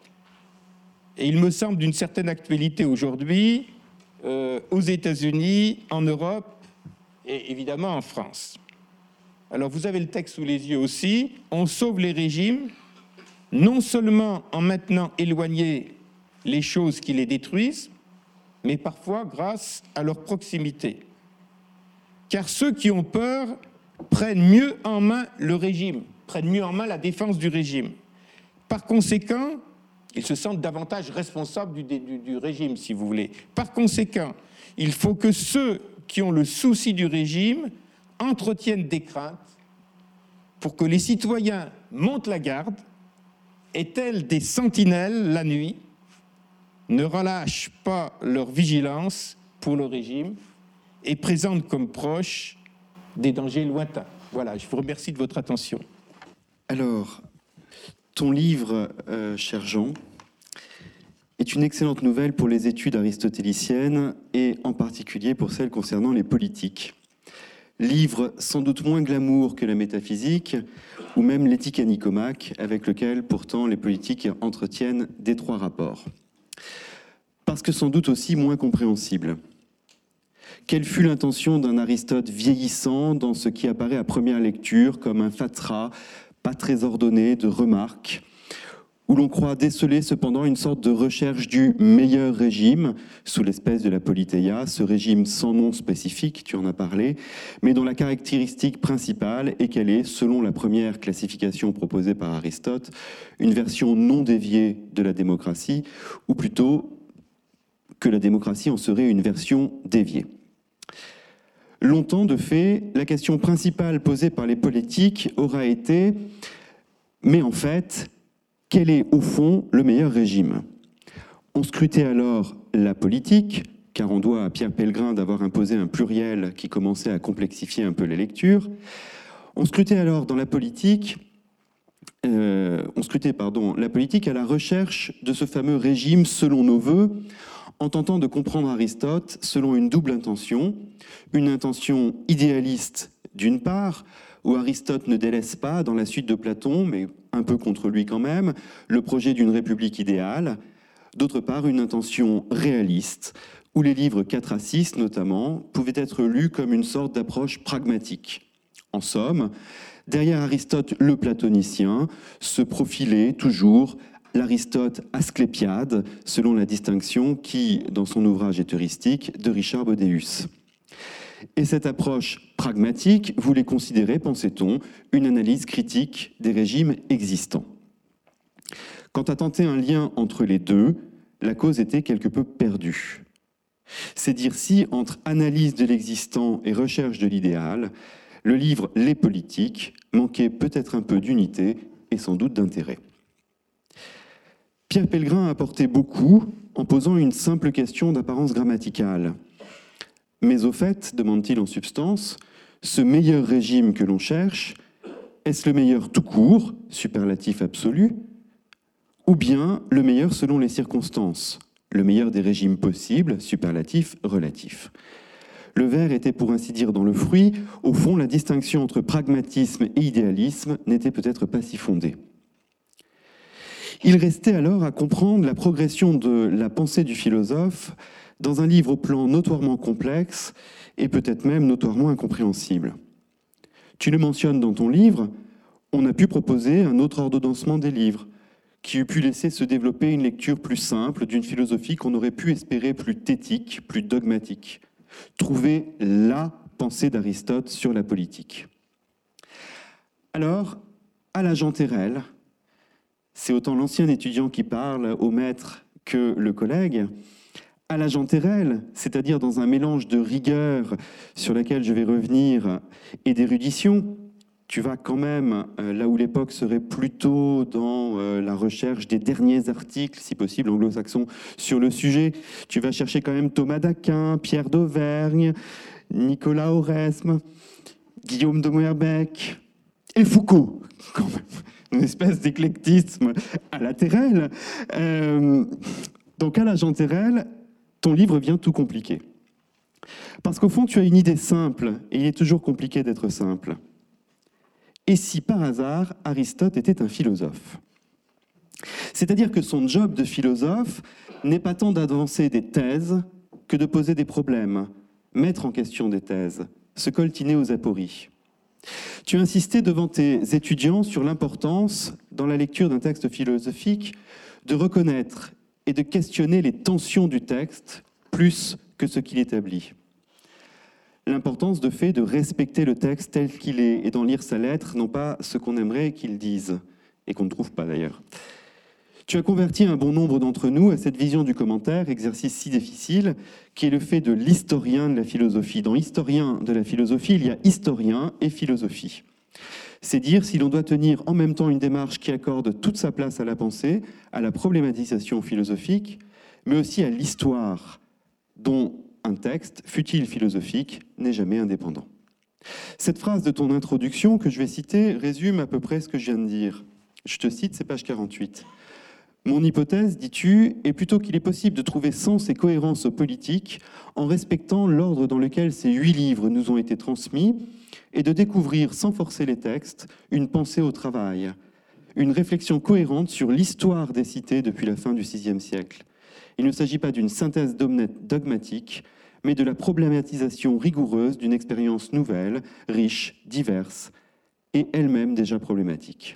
et il me semble d'une certaine actualité aujourd'hui, euh, aux États-Unis, en Europe et évidemment en France. Alors vous avez le texte sous les yeux aussi. On sauve les régimes, non seulement en maintenant éloignés les choses qui les détruisent, mais parfois grâce à leur proximité. Car ceux qui ont peur prennent mieux en main le régime, prennent mieux en main la défense du régime. Par conséquent, ils se sentent davantage responsables du, du, du régime, si vous voulez. Par conséquent, il faut que ceux qui ont le souci du régime entretiennent des craintes pour que les citoyens montent la garde et, tels des sentinelles la nuit, ne relâchent pas leur vigilance pour le régime et présentent comme proches des dangers lointains. Voilà, je vous remercie de votre attention. Alors, ton livre, euh, cher Jean, est une excellente nouvelle pour les études aristotéliciennes et en particulier pour celles concernant les politiques. Livre sans doute moins glamour que la métaphysique ou même l'éthique à Nicomaque, avec lequel pourtant les politiques entretiennent d'étroits rapports. Parce que sans doute aussi moins compréhensible. Quelle fut l'intention d'un Aristote vieillissant dans ce qui apparaît à première lecture comme un fatras pas très ordonné de remarques, où l'on croit déceler cependant une sorte de recherche du meilleur régime, sous l'espèce de la politeia, ce régime sans nom spécifique, tu en as parlé, mais dont la caractéristique principale est qu'elle est, selon la première classification proposée par Aristote, une version non déviée de la démocratie, ou plutôt que la démocratie en serait une version déviée. Longtemps, de fait, la question principale posée par les politiques aura été « mais en fait, quel est au fond le meilleur régime ?» On scrutait alors la politique, car on doit à Pierre Pellegrin d'avoir imposé un pluriel qui commençait à complexifier un peu la lecture. On scrutait alors dans la politique, euh, on scrutait, pardon, la politique à la recherche de ce fameux régime selon nos voeux, en tentant de comprendre Aristote selon une double intention, une intention idéaliste d'une part, où Aristote ne délaisse pas, dans la suite de Platon, mais un peu contre lui quand même, le projet d'une république idéale, d'autre part une intention réaliste, où les livres quatre à six notamment pouvaient être lus comme une sorte d'approche pragmatique. En somme, derrière Aristote le platonicien se profilait toujours l'Aristote asclépiade, selon la distinction qui, dans son ouvrage est heuristique, de Richard Bodeus. Et cette approche pragmatique voulait considérer, pensait-on, une analyse critique des régimes existants. Quant à tenter un lien entre les deux, la cause était quelque peu perdue. C'est dire si, entre analyse de l'existant et recherche de l'idéal, le livre « Les politiques » manquait peut-être un peu d'unité et sans doute d'intérêt. Pierre Pellegrin a apporté beaucoup en posant une simple question d'apparence grammaticale. Mais au fait, demande-t-il en substance, ce meilleur régime que l'on cherche, est-ce le meilleur tout court, superlatif absolu, ou bien le meilleur selon les circonstances, le meilleur des régimes possibles, superlatif relatif? Le vers était pour ainsi dire dans le fruit. Au fond, la distinction entre pragmatisme et idéalisme n'était peut-être pas si fondée. Il restait alors à comprendre la progression de la pensée du philosophe dans un livre au plan notoirement complexe et peut-être même notoirement incompréhensible. Tu le mentionnes dans ton livre, on a pu proposer un autre ordonnancement des livres, qui eût pu laisser se développer une lecture plus simple d'une philosophie qu'on aurait pu espérer plus thétique, plus dogmatique. Trouver la pensée d'Aristote sur la politique. Alors, à la Jean Terrel, c'est autant l'ancien étudiant qui parle au maître que le collègue, à la Jean Terrel, c'est-à-dire dans un mélange de rigueur sur laquelle je vais revenir et d'érudition, tu vas quand même euh, là où l'époque serait plutôt dans euh, la recherche des derniers articles, si possible anglo-saxons, sur le sujet. Tu vas chercher quand même Thomas d'Aquin, Pierre d'Auvergne, Nicolas Oresme, Guillaume de Moerbecke et Foucault, quand même. Une espèce d'éclectisme à la Terrel. Euh, donc à la Jean Terrel, ton livre vient tout compliquer. Parce qu'au fond, tu as une idée simple, et il est toujours compliqué d'être simple. Et si par hasard, Aristote était un philosophe? C'est-à-dire que son job de philosophe n'est pas tant d'avancer des thèses que de poser des problèmes, mettre en question des thèses, se coltiner aux apories. Tu as insisté devant tes étudiants sur l'importance, dans la lecture d'un texte philosophique, de reconnaître et de questionner les tensions du texte plus que ce qu'il établit. L'importance de fait de respecter le texte tel qu'il est et d'en lire sa lettre, non pas ce qu'on aimerait qu'il dise, et qu'on ne trouve pas d'ailleurs. Tu as converti un bon nombre d'entre nous à cette vision du commentaire, exercice si difficile, qui est le fait de l'historien de la philosophie. Dans historien de la philosophie, il y a historien et philosophie. C'est dire si l'on doit tenir en même temps une démarche qui accorde toute sa place à la pensée, à la problématisation philosophique, mais aussi à l'histoire, dont un texte, fût-il philosophique, n'est jamais indépendant. Cette phrase de ton introduction que je vais citer résume à peu près ce que je viens de dire. Je te cite, c'est page quarante-huit. Mon hypothèse, dis-tu, est plutôt qu'il est possible de trouver sens et cohérence aux politiques en respectant l'ordre dans lequel ces huit livres nous ont été transmis et de découvrir, sans forcer les textes, une pensée au travail, une réflexion cohérente sur l'histoire des cités depuis la fin du sixième siècle. Il ne s'agit pas d'une synthèse dogmatique, mais de la problématisation rigoureuse d'une expérience nouvelle, riche, diverse et elle-même déjà problématique.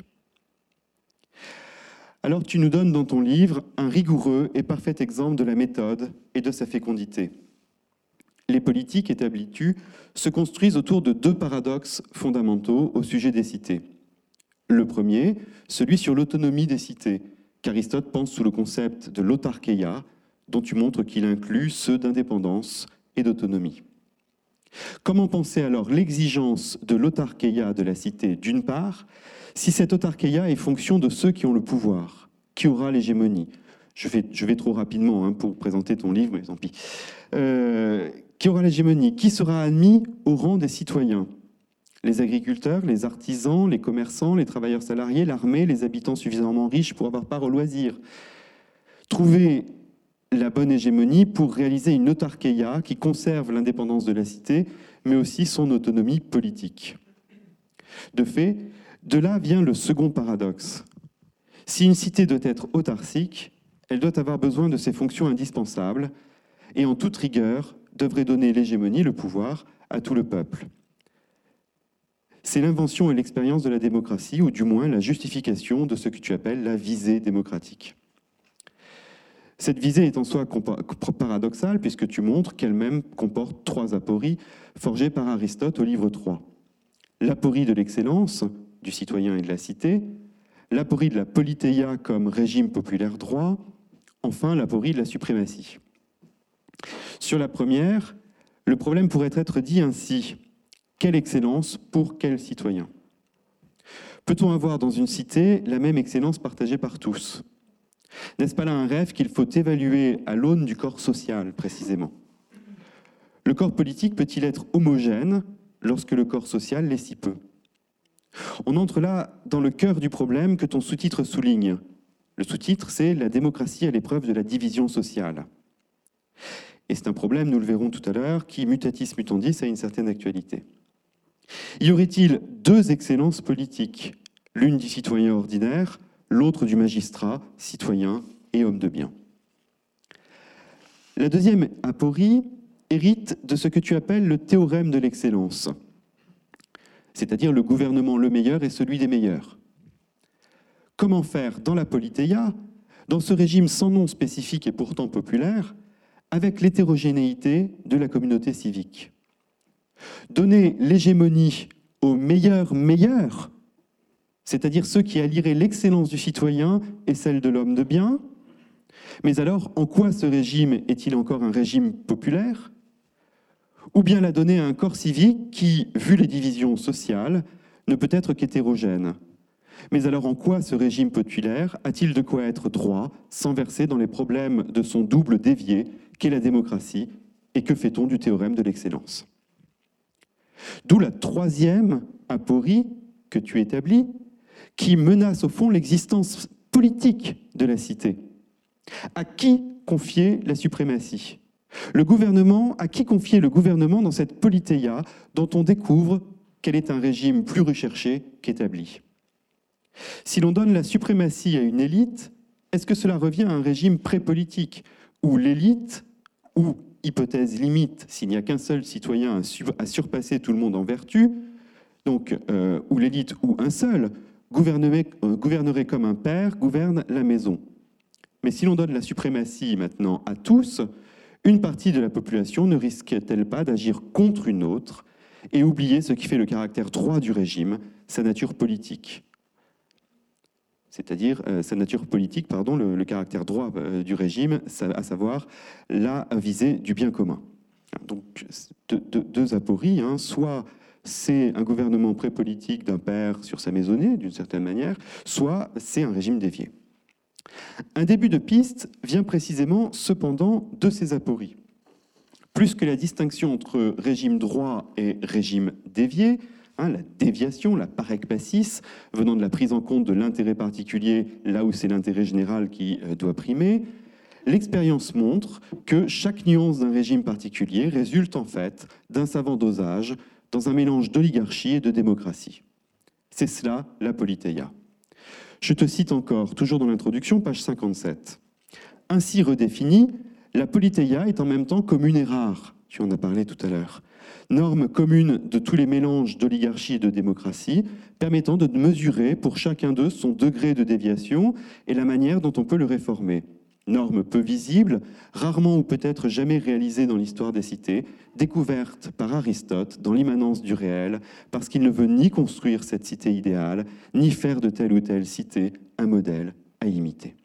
Alors tu nous donnes dans ton livre un rigoureux et parfait exemple de la méthode et de sa fécondité. Les politiques, établis-tu, se construisent autour de deux paradoxes fondamentaux au sujet des cités. Le premier, celui sur l'autonomie des cités, qu'Aristote pense sous le concept de l'autarkeia, dont tu montres qu'il inclut ceux d'indépendance et d'autonomie. Comment penser alors l'exigence de l'autarkeia de la cité d'une part, si cette autarkeia est fonction de ceux qui ont le pouvoir, qui aura l'hégémonie? Je vais, je vais trop rapidement hein, pour présenter ton livre, mais tant pis. Euh, qui aura l'hégémonie? Qui sera admis au rang des citoyens? Les agriculteurs, les artisans, les commerçants, les travailleurs salariés, l'armée, les habitants suffisamment riches pour avoir part au loisir. Trouver la bonne hégémonie pour réaliser une autarkeia qui conserve l'indépendance de la cité, mais aussi son autonomie politique. De fait, de là vient le second paradoxe. Si une cité doit être autarcique, elle doit avoir besoin de ses fonctions indispensables et en toute rigueur devrait donner l'hégémonie, le pouvoir, à tout le peuple. C'est l'invention et l'expérience de la démocratie, ou du moins la justification de ce que tu appelles la visée démocratique. Cette visée est en soi paradoxale puisque tu montres qu'elle-même comporte trois apories forgées par Aristote au livre trois. L'aporie de l'excellence, du citoyen et de la cité, l'aporie de la politeia comme régime populaire droit, enfin l'aporie de la suprématie. Sur la première, le problème pourrait être dit ainsi. Quelle excellence pour quel citoyen? Peut-on avoir dans une cité la même excellence partagée par tous? N'est-ce pas là un rêve qu'il faut évaluer à l'aune du corps social, précisément? Le corps politique peut-il être homogène lorsque le corps social l'est si peu? On entre là dans le cœur du problème que ton sous-titre souligne. Le sous-titre, c'est « La démocratie à l'épreuve de la division sociale ». Et c'est un problème, nous le verrons tout à l'heure, qui, mutatis mutandis, a une certaine actualité. Y aurait-il deux excellences politiques, l'une du citoyen ordinaire, l'autre du magistrat, citoyen et homme de bien? La deuxième aporie hérite de ce que tu appelles le théorème de l'excellence, c'est-à-dire le gouvernement le meilleur et celui des meilleurs. Comment faire dans la politeia, dans ce régime sans nom spécifique et pourtant populaire, avec l'hétérogénéité de la communauté civique? Donner l'hégémonie aux meilleurs meilleurs, c'est-à-dire ceux qui allieraient l'excellence du citoyen et celle de l'homme de bien. Mais alors, en quoi ce régime est-il encore un régime populaire? Ou bien la donner à un corps civique qui, vu les divisions sociales, ne peut être qu'hétérogène? Mais alors en quoi ce régime populaire a-t-il de quoi être droit, sans verser dans les problèmes de son double dévié, qu'est la démocratie, et que fait-on du théorème de l'excellence? D'où la troisième aporie que tu établis, qui menace au fond l'existence politique de la cité. À qui confier la suprématie? Le gouvernement, à qui confier le gouvernement dans cette politeia dont on découvre qu'elle est un régime plus recherché qu'établi? Si l'on donne la suprématie à une élite, est-ce que cela revient à un régime pré-politique où l'élite, ou hypothèse limite, s'il n'y a qu'un seul citoyen à surpasser tout le monde en vertu, donc euh, où l'élite ou un seul gouvernerait, euh, gouvernerait comme un père, gouverne la maison? Mais si l'on donne la suprématie maintenant à tous, une partie de la population ne risque-t-elle pas d'agir contre une autre et oublier ce qui fait le caractère droit du régime, sa nature politique? C'est-à-dire euh, sa nature politique, pardon, le, le caractère droit euh, du régime, ça, à savoir la visée du bien commun. Donc deux, deux, deux apories, hein, soit c'est un gouvernement pré-politique d'un père sur sa maisonnée, d'une certaine manière, soit c'est un régime dévié. Un début de piste vient précisément, cependant, de ces apories. Plus que la distinction entre régime droit et régime dévié, hein, la déviation, la parekpasis, venant de la prise en compte de l'intérêt particulier, là où c'est l'intérêt général qui euh, doit primer, l'expérience montre que chaque nuance d'un régime particulier résulte en fait d'un savant dosage dans un mélange d'oligarchie et de démocratie. C'est cela la politeia. Je te cite encore, toujours dans l'introduction, page cinquante-sept. Ainsi redéfinie, la politeia est en même temps commune et rare, tu en as parlé tout à l'heure, norme commune de tous les mélanges d'oligarchie et de démocratie, permettant de mesurer pour chacun d'eux son degré de déviation et la manière dont on peut le réformer. Norme peu visible, rarement ou peut-être jamais réalisée dans l'histoire des cités, découverte par Aristote dans l'immanence du réel, parce qu'il ne veut ni construire cette cité idéale, ni faire de telle ou telle cité un modèle à imiter.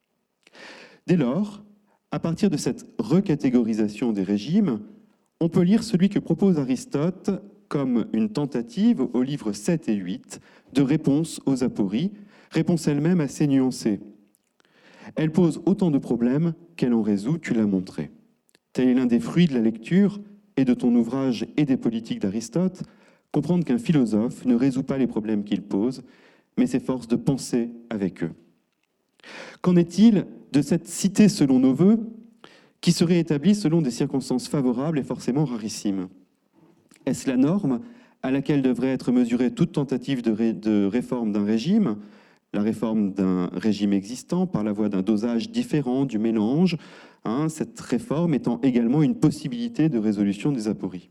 Dès lors, à partir de cette recatégorisation des régimes, on peut lire celui que propose Aristote comme une tentative au livre sept et huit de réponse aux apories, réponse elle-même assez nuancée. Elle pose autant de problèmes qu'elle en résout, tu l'as montré. Tel est l'un des fruits de la lecture et de ton ouvrage et des politiques d'Aristote, comprendre qu'un philosophe ne résout pas les problèmes qu'il pose, mais s'efforce de penser avec eux. Qu'en est-il de cette cité selon nos voeux, qui serait établie selon des circonstances favorables et forcément rarissimes? Est-ce la norme à laquelle devrait être mesurée toute tentative de, ré de réforme d'un régime, la réforme d'un régime existant par la voie d'un dosage différent du mélange, hein, cette réforme étant également une possibilité de résolution des apories?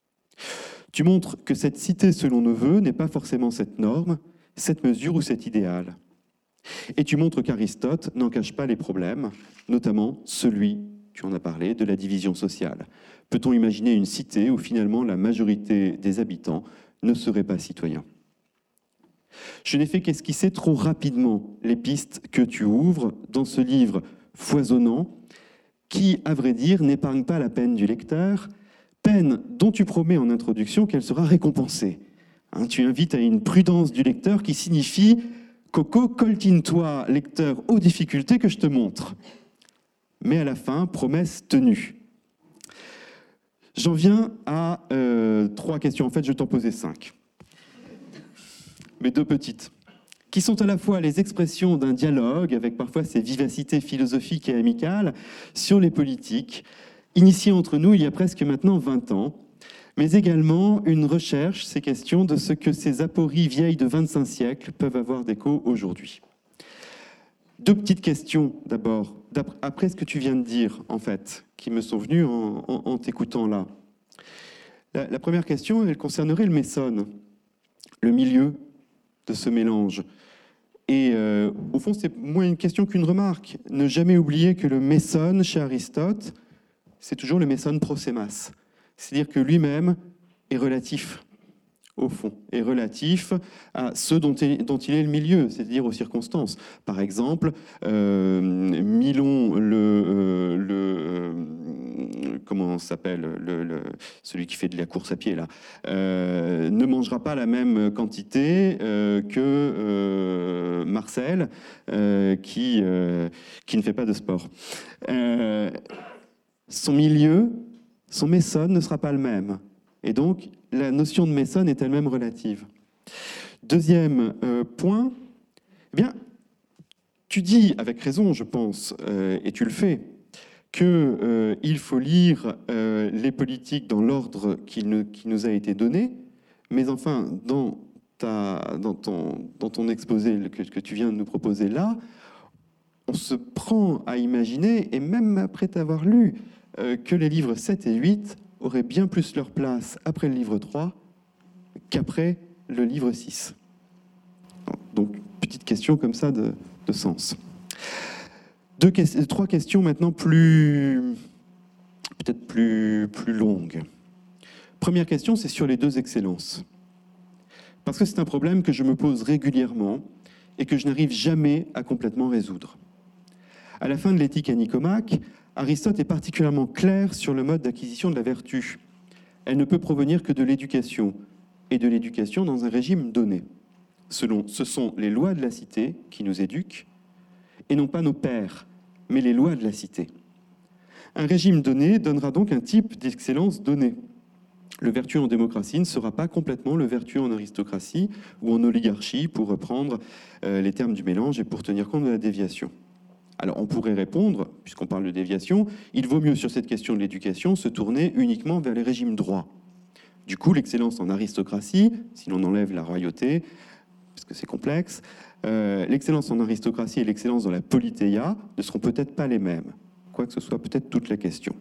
Tu montres que cette cité selon nos voeux n'est pas forcément cette norme, cette mesure ou cet idéal. Et tu montres qu'Aristote n'en cache pas les problèmes, notamment celui, tu en as parlé, de la division sociale. Peut-on imaginer une cité où finalement la majorité des habitants ne seraient pas citoyens ? Je n'ai fait qu'esquisser trop rapidement les pistes que tu ouvres dans ce livre foisonnant qui, à vrai dire, n'épargne pas la peine du lecteur, peine dont tu promets en introduction qu'elle sera récompensée. Hein, tu invites à une prudence du lecteur qui signifie « Coco, coltine-toi, lecteur, aux difficultés que je te montre ». Mais à la fin, promesse tenue. J'en viens à euh, trois questions. En fait, je t'en posais cinq. Mais deux petites, qui sont à la fois les expressions d'un dialogue, avec parfois ses vivacités philosophiques et amicales, sur les politiques, initiées entre nous il y a presque maintenant vingt ans, mais également une recherche, ces questions, de ce que ces apories vieilles de vingt-cinq siècles peuvent avoir d'écho aujourd'hui. Deux petites questions d'abord, après ce que tu viens de dire, en fait, qui me sont venues en, en, en t'écoutant là. La, la première question, elle concernerait le Messone, le milieu de ce mélange. Et euh, au fond, c'est moins une question qu'une remarque. Ne jamais oublier que le Messone, chez Aristote, c'est toujours le Messone prosémas. C'est-à-dire que lui-même est relatif, au fond, est relatif à ceux dont il, dont il est le milieu, c'est-à-dire aux circonstances. Par exemple, euh, Milon, le, euh, le euh, comment s'appelle, le, le, celui qui fait de la course à pied là, euh, ne mangera pas la même quantité euh, que euh, Marcel, euh, qui, euh, qui ne fait pas de sport. Euh, son milieu, son Messone ne sera pas le même. Et donc, la notion de Messone est elle-même relative. Deuxième euh, point, eh bien, tu dis, avec raison, je pense, euh, et tu le fais, qu'il euh, faut lire euh, les politiques dans l'ordre qui, ne, qui nous a été donné, mais enfin, dans, ta, dans, ton, dans ton exposé que, que tu viens de nous proposer là, on se prend à imaginer, et même après t'avoir lu, euh, que les livres sept et huit auraient bien plus leur place après le livre trois qu'après le livre six. Donc, petite question comme ça de, de sens. Deux, trois questions maintenant plus, peut-être plus, plus longues. Première question, c'est sur les deux excellences. Parce que c'est un problème que je me pose régulièrement et que je n'arrive jamais à complètement résoudre. À la fin de l'Éthique à Nicomaque, Aristote est particulièrement clair sur le mode d'acquisition de la vertu. Elle ne peut provenir que de l'éducation, et de l'éducation dans un régime donné. Selon, ce sont les lois de la cité qui nous éduquent, et non pas nos pères, mais les lois de la cité. Un régime donné donnera donc un type d'excellence donné. Le vertu en démocratie ne sera pas complètement le vertu en aristocratie ou en oligarchie, pour reprendre euh, les termes du mélange et pour tenir compte de la déviation. Alors on pourrait répondre, puisqu'on parle de déviation, il vaut mieux sur cette question de l'éducation se tourner uniquement vers les régimes droits. Du coup, l'excellence en aristocratie, si l'on enlève la royauté, parce que c'est complexe, euh, l'excellence en aristocratie et l'excellence dans la politeia ne seront peut-être pas les mêmes, quoi que ce soit peut-être toute la question.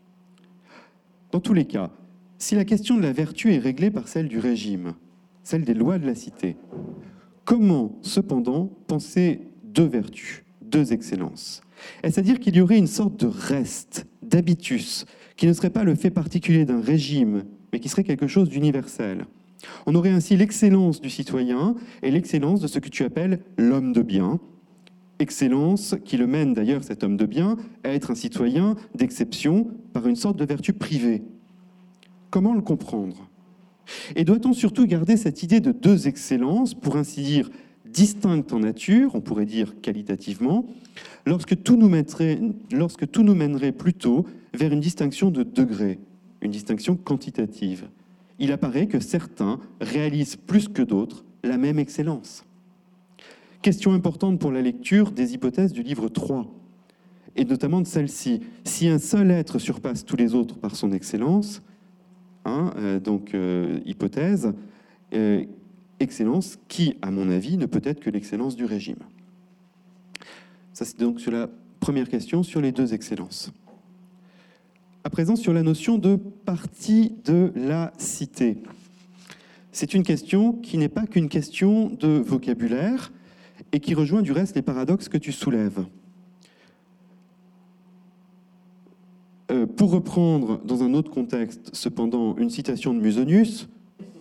Dans tous les cas, si la question de la vertu est réglée par celle du régime, celle des lois de la cité, comment cependant penser deux vertus ? Deux excellences. Est-ce à dire qu'il y aurait une sorte de reste, d'habitus, qui ne serait pas le fait particulier d'un régime, mais qui serait quelque chose d'universel. On aurait ainsi l'excellence du citoyen et l'excellence de ce que tu appelles l'homme de bien, excellence qui le mène d'ailleurs, cet homme de bien, à être un citoyen d'exception par une sorte de vertu privée. Comment le comprendre ? Et doit-on surtout garder cette idée de deux excellences, pour ainsi dire, distincte en nature, on pourrait dire qualitativement, lorsque tout nous mènerait, lorsque tout nous mènerait plutôt vers une distinction de degrés, une distinction quantitative. Il apparaît que certains réalisent plus que d'autres la même excellence. Question importante pour la lecture des hypothèses du livre trois, et notamment de celle-ci. Si un seul être surpasse tous les autres par son excellence, hein, euh, donc euh, hypothèse, euh, excellence qui, à mon avis, ne peut être que l'excellence du régime. Ça, c'est donc sur la première question, sur les deux excellences. À présent, sur la notion de partie de la cité. C'est une question qui n'est pas qu'une question de vocabulaire, et qui rejoint du reste les paradoxes que tu soulèves. Euh, pour reprendre dans un autre contexte, cependant, une citation de Musonius,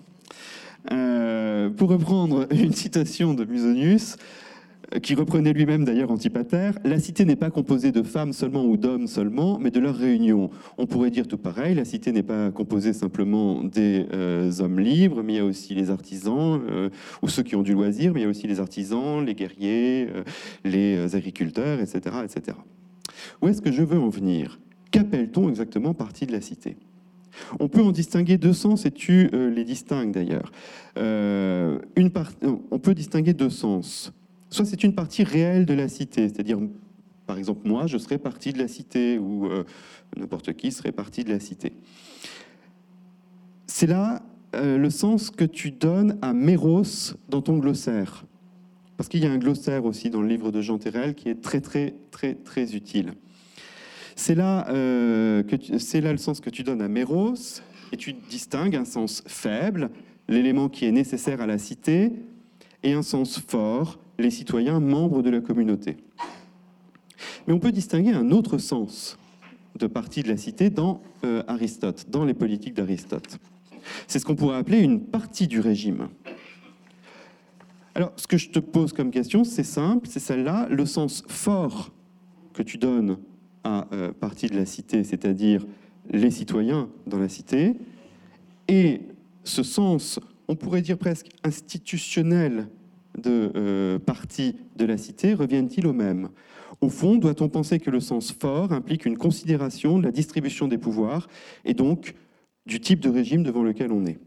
euh, pour reprendre une citation de Musonius, qui reprenait lui-même d'ailleurs Antipater, la cité n'est pas composée de femmes seulement ou d'hommes seulement, mais de leur réunion. On pourrait dire tout pareil, la cité n'est pas composée simplement des euh, hommes libres, mais il y a aussi les artisans, euh, ou ceux qui ont du loisir, mais il y a aussi les artisans, les guerriers, euh, les agriculteurs, et cetera, et cetera. Où est-ce que je veux en venir ? Qu'appelle-t-on exactement partie de la cité ? On peut en distinguer deux sens, et tu euh, les distingues d'ailleurs. Euh, une part... On peut distinguer deux sens. Soit c'est une partie réelle de la cité, c'est-à-dire, par exemple, moi, je serais partie de la cité, ou euh, n'importe qui serait partie de la cité. C'est là euh, le sens que tu donnes à méros dans ton glossaire. Parce qu'il y a un glossaire aussi dans le livre de Jean Terrel qui est très, très, très, très utile. C'est là, euh, que tu, c'est là le sens que tu donnes à méros, et tu distingues un sens faible, l'élément qui est nécessaire à la cité, et un sens fort, les citoyens membres de la communauté. Mais on peut distinguer un autre sens de partie de la cité dans euh, Aristote, dans les politiques d'Aristote. C'est ce qu'on pourrait appeler une partie du régime. Alors, ce que je te pose comme question, c'est simple, c'est celle-là, le sens fort que tu donnes à euh, partie de la cité, c'est-à-dire les citoyens dans la cité, et ce sens, on pourrait dire presque institutionnel, de euh, partie de la cité reviennent-ils au même ? Au fond, doit-on penser que le sens fort implique une considération de la distribution des pouvoirs et donc du type de régime devant lequel on est ?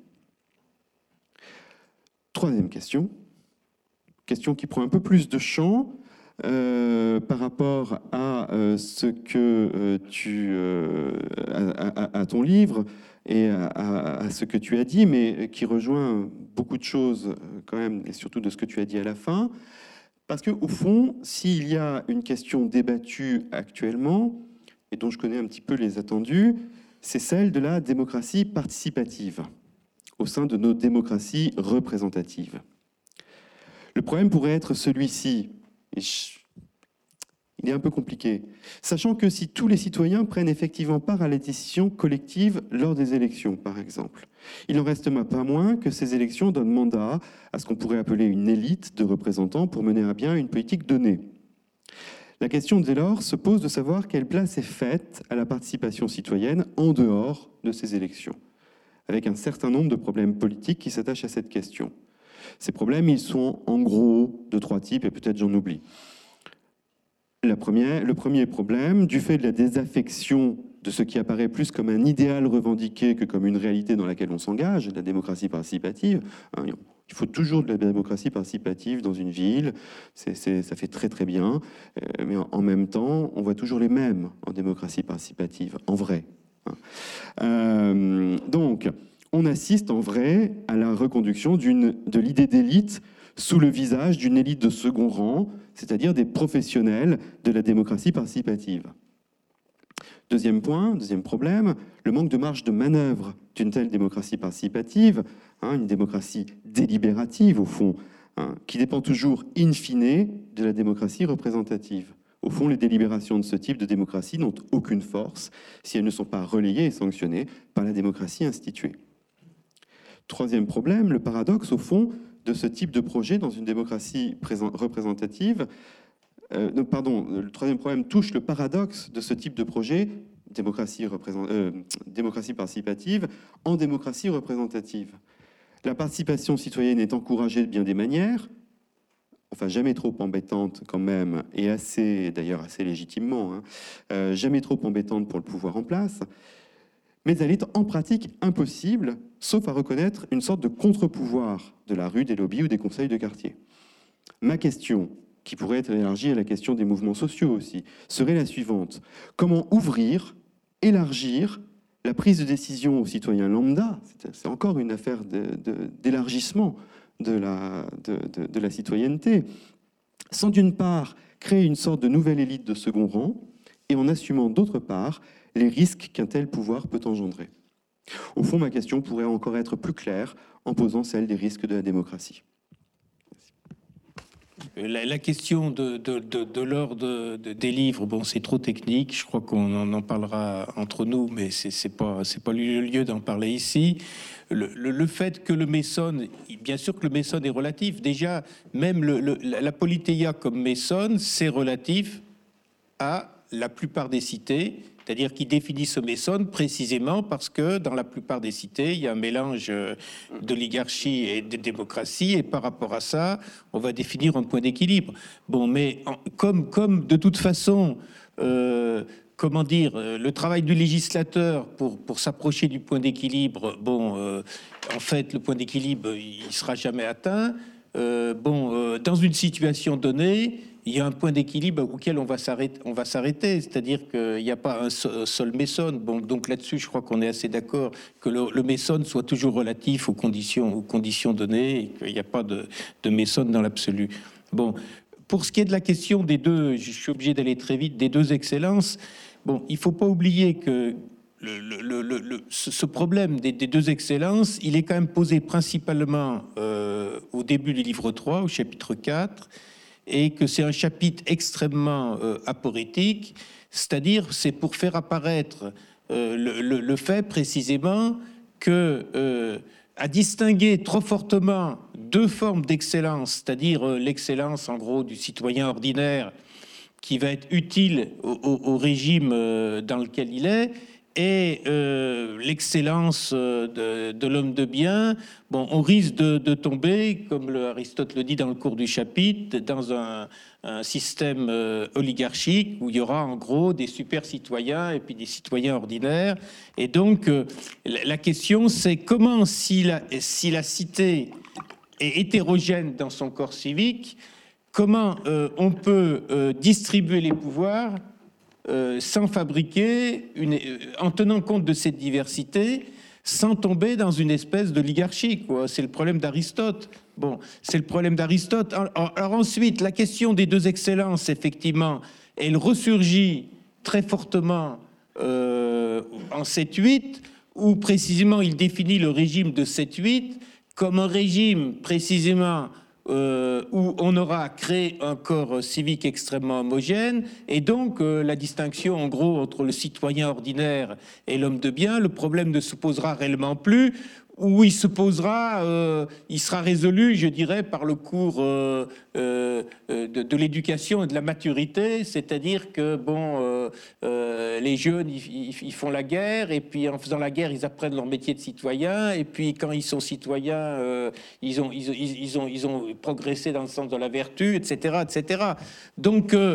Troisième question, question qui prend un peu plus de champ euh, par rapport à euh, ce que euh, tu euh, à, à, à ton livre et à, à, à ce que tu as dit, mais qui rejoint beaucoup de choses quand même, et surtout de ce que tu as dit à la fin, parce qu'au fond, s'il y a une question débattue actuellement, et dont je connais un petit peu les attendus, c'est celle de la démocratie participative, au sein de nos démocraties représentatives. Le problème pourrait être celui-ci, et je... il est un peu compliqué, sachant que si tous les citoyens prennent effectivement part à la décision collective lors des élections, par exemple, il n'en reste pas moins que ces élections donnent mandat à ce qu'on pourrait appeler une élite de représentants pour mener à bien une politique donnée. La question dès lors se pose de savoir quelle place est faite à la participation citoyenne en dehors de ces élections, avec un certain nombre de problèmes politiques qui s'attachent à cette question. Ces problèmes, ils sont en gros de trois types, et peut-être j'en oublie. La première, le premier problème, du fait de la désaffection de ce qui apparaît plus comme un idéal revendiqué que comme une réalité dans laquelle on s'engage, la démocratie participative. Hein, il faut toujours de la démocratie participative dans une ville, c'est, c'est, ça fait très très bien, euh, mais en, en même temps, on voit toujours les mêmes en démocratie participative, en vrai. Hein. Euh, donc, on assiste en vrai à la reconduction d'une, de l'idée d'élite sous le visage d'une élite de second rang, c'est-à-dire des professionnels de la démocratie participative. Deuxième point, deuxième problème, le manque de marge de manœuvre d'une telle démocratie participative, hein, une démocratie délibérative au fond, hein, qui dépend toujours in fine de la démocratie représentative. Au fond, les délibérations de ce type de démocratie n'ont aucune force si elles ne sont pas relayées et sanctionnées par la démocratie instituée. Troisième problème, le paradoxe au fond de ce type de projet dans une démocratie représentative. Euh, non, pardon, le troisième problème touche le paradoxe de ce type de projet, démocratie, euh, démocratie participative, en démocratie représentative. La participation citoyenne est encouragée de bien des manières, enfin jamais trop embêtante quand même, et assez, d'ailleurs assez légitimement, hein, euh, jamais trop embêtante pour le pouvoir en place, mais elle est en pratique impossible, sauf à reconnaître une sorte de contre-pouvoir de la rue, des lobbies ou des conseils de quartier. Ma question, qui pourrait être élargie à la question des mouvements sociaux aussi, serait la suivante. Comment ouvrir, élargir la prise de décision aux citoyens lambda, c'est encore une affaire de, de, d'élargissement de la, de, de, de la citoyenneté, sans d'une part créer une sorte de nouvelle élite de second rang, et en assumant d'autre part les risques qu'un tel pouvoir peut engendrer. Au fond, ma question pourrait encore être plus claire en posant celle des risques de la démocratie. Merci. La, la question de, de, de, de l'ordre de, des livres, bon, c'est trop technique. Je crois qu'on en, en parlera entre nous, mais c'est, c'est pas, c'est pas le lieu d'en parler ici. Le, le, le fait que le méson, bien sûr que le méson est relatif. Déjà, même le, le, la Politeia comme méson, c'est relatif à la plupart des cités, c'est-à-dire qu'il définit ce méson précisément parce que dans la plupart des cités, il y a un mélange d'oligarchie et de démocratie, et par rapport à ça, on va définir un point d'équilibre. Bon, mais en, comme, comme de toute façon, euh, comment dire, le travail du législateur pour, pour s'approcher du point d'équilibre, bon, euh, en fait, le point d'équilibre, il ne sera jamais atteint. Euh, bon, euh, dans une situation donnée, il y a un point d'équilibre auquel on va s'arrêter, on va s'arrêter, c'est-à-dire qu'il n'y a pas un seul méson. Bon, donc là-dessus, je crois qu'on est assez d'accord que le, le méson soit toujours relatif aux conditions, aux conditions données, et qu'il n'y a pas de, de méson dans l'absolu. Bon, pour ce qui est de la question des deux, je suis obligé d'aller très vite, des deux excellences. Bon, il ne faut pas oublier que le, le, le, le, ce problème des, des deux excellences, il est quand même posé principalement euh, au début du livre trois, au chapitre quatre, et que c'est un chapitre extrêmement euh, aporétique, c'est-à-dire c'est pour faire apparaître euh, le, le, le fait précisément que, euh, à distinguer trop fortement deux formes d'excellence, c'est-à-dire euh, l'excellence en gros du citoyen ordinaire qui va être utile au, au, au régime euh, dans lequel il est, et euh, l'excellence de, de l'homme de bien, bon, on risque de, de tomber, comme le Aristote le dit dans le cours du chapitre, dans un, un système euh, oligarchique où il y aura en gros des super citoyens et puis des citoyens ordinaires. Et donc, euh, la question, c'est comment, si la, si la cité est hétérogène dans son corps civique, comment euh, on peut euh, distribuer les pouvoirs Euh, sans fabriquer, une, euh, en tenant compte de cette diversité, sans tomber dans une espèce d'oligarchie, quoi. C'est le problème d'Aristote. Bon, c'est le problème d'Aristote. Alors, alors ensuite, la question des deux excellences, effectivement, elle ressurgit très fortement euh, en sept huit, où précisément il définit le régime de sept huit comme un régime précisément Euh, où on aura créé un corps civique extrêmement homogène, et donc euh, la distinction en gros entre le citoyen ordinaire et l'homme de bien, le problème ne se posera réellement plus, où il se posera, euh, il sera résolu, je dirais, par le cours euh, euh, de, de l'éducation et de la maturité, c'est-à-dire que bon, euh, euh, les jeunes ils, ils font la guerre, et puis en faisant la guerre ils apprennent leur métier de citoyen, et puis quand ils sont citoyens euh, ils ont ils, ils ont ils ont progressé dans le sens de la vertu, et cetera, et cetera. Donc, euh,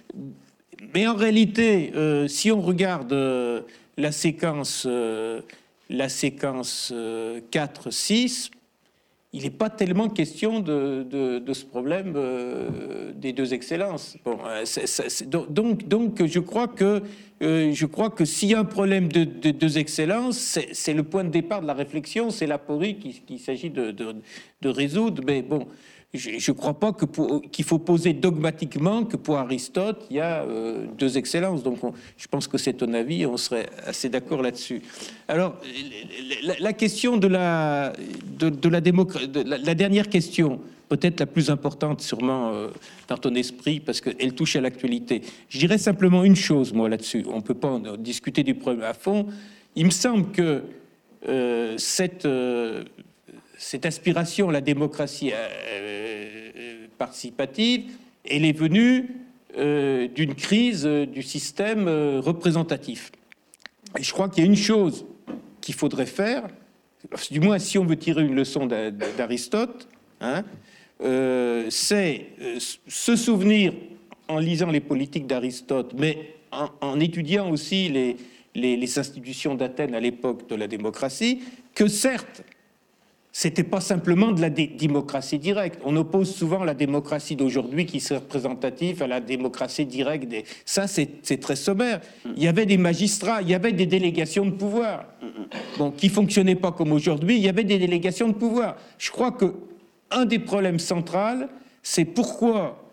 mais en réalité, euh, si on regarde euh, la séquence euh, la séquence euh, quatre six, il n'est pas tellement question de, de, de ce problème euh, des deux excellences. Bon, euh, c'est, c'est, donc, donc, je crois que, euh, je crois que s'il y a un problème de, de deux excellences, c'est, c'est le point de départ de la réflexion, c'est l'aporie qu'il, qu'il s'agit de, de, de résoudre. Mais bon, je ne crois pas que pour, qu'il faut poser dogmatiquement que pour Aristote, il y a euh, deux excellences. Donc, on, je pense que c'est ton avis, on serait assez d'accord là-dessus. Alors, la, la question de la, de, de la démocratie, la, la dernière question, peut-être la plus importante sûrement euh, dans ton esprit, parce qu'elle touche à l'actualité. Je dirais simplement une chose, moi, là-dessus. On ne peut pas en discuter du problème à fond. Il me semble que euh, cette... Euh, cette aspiration à la démocratie euh, participative, elle est venue euh, d'une crise euh, du système euh, représentatif. Et je crois qu'il y a une chose qu'il faudrait faire, du moins si on veut tirer une leçon d'Aristote, hein, euh, c'est euh, se souvenir, en lisant les politiques d'Aristote, mais en, en étudiant aussi les, les, les institutions d'Athènes à l'époque de la démocratie, que certes, c'était pas simplement de la démocratie directe. On oppose souvent la démocratie d'aujourd'hui qui serait représentative à la démocratie directe. Des... Ça, c'est, c'est très sommaire. Il y avait des magistrats, il y avait des délégations de pouvoir, bon, qui fonctionnaient pas comme aujourd'hui. Il y avait des délégations de pouvoir. Je crois que un des problèmes centraux, c'est pourquoi,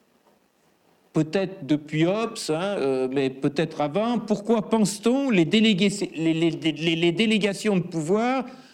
peut-être depuis Hobbes, hein, euh, mais peut-être avant, pourquoi pense-t-on les, délégués, les, les, les, les délégations de pouvoir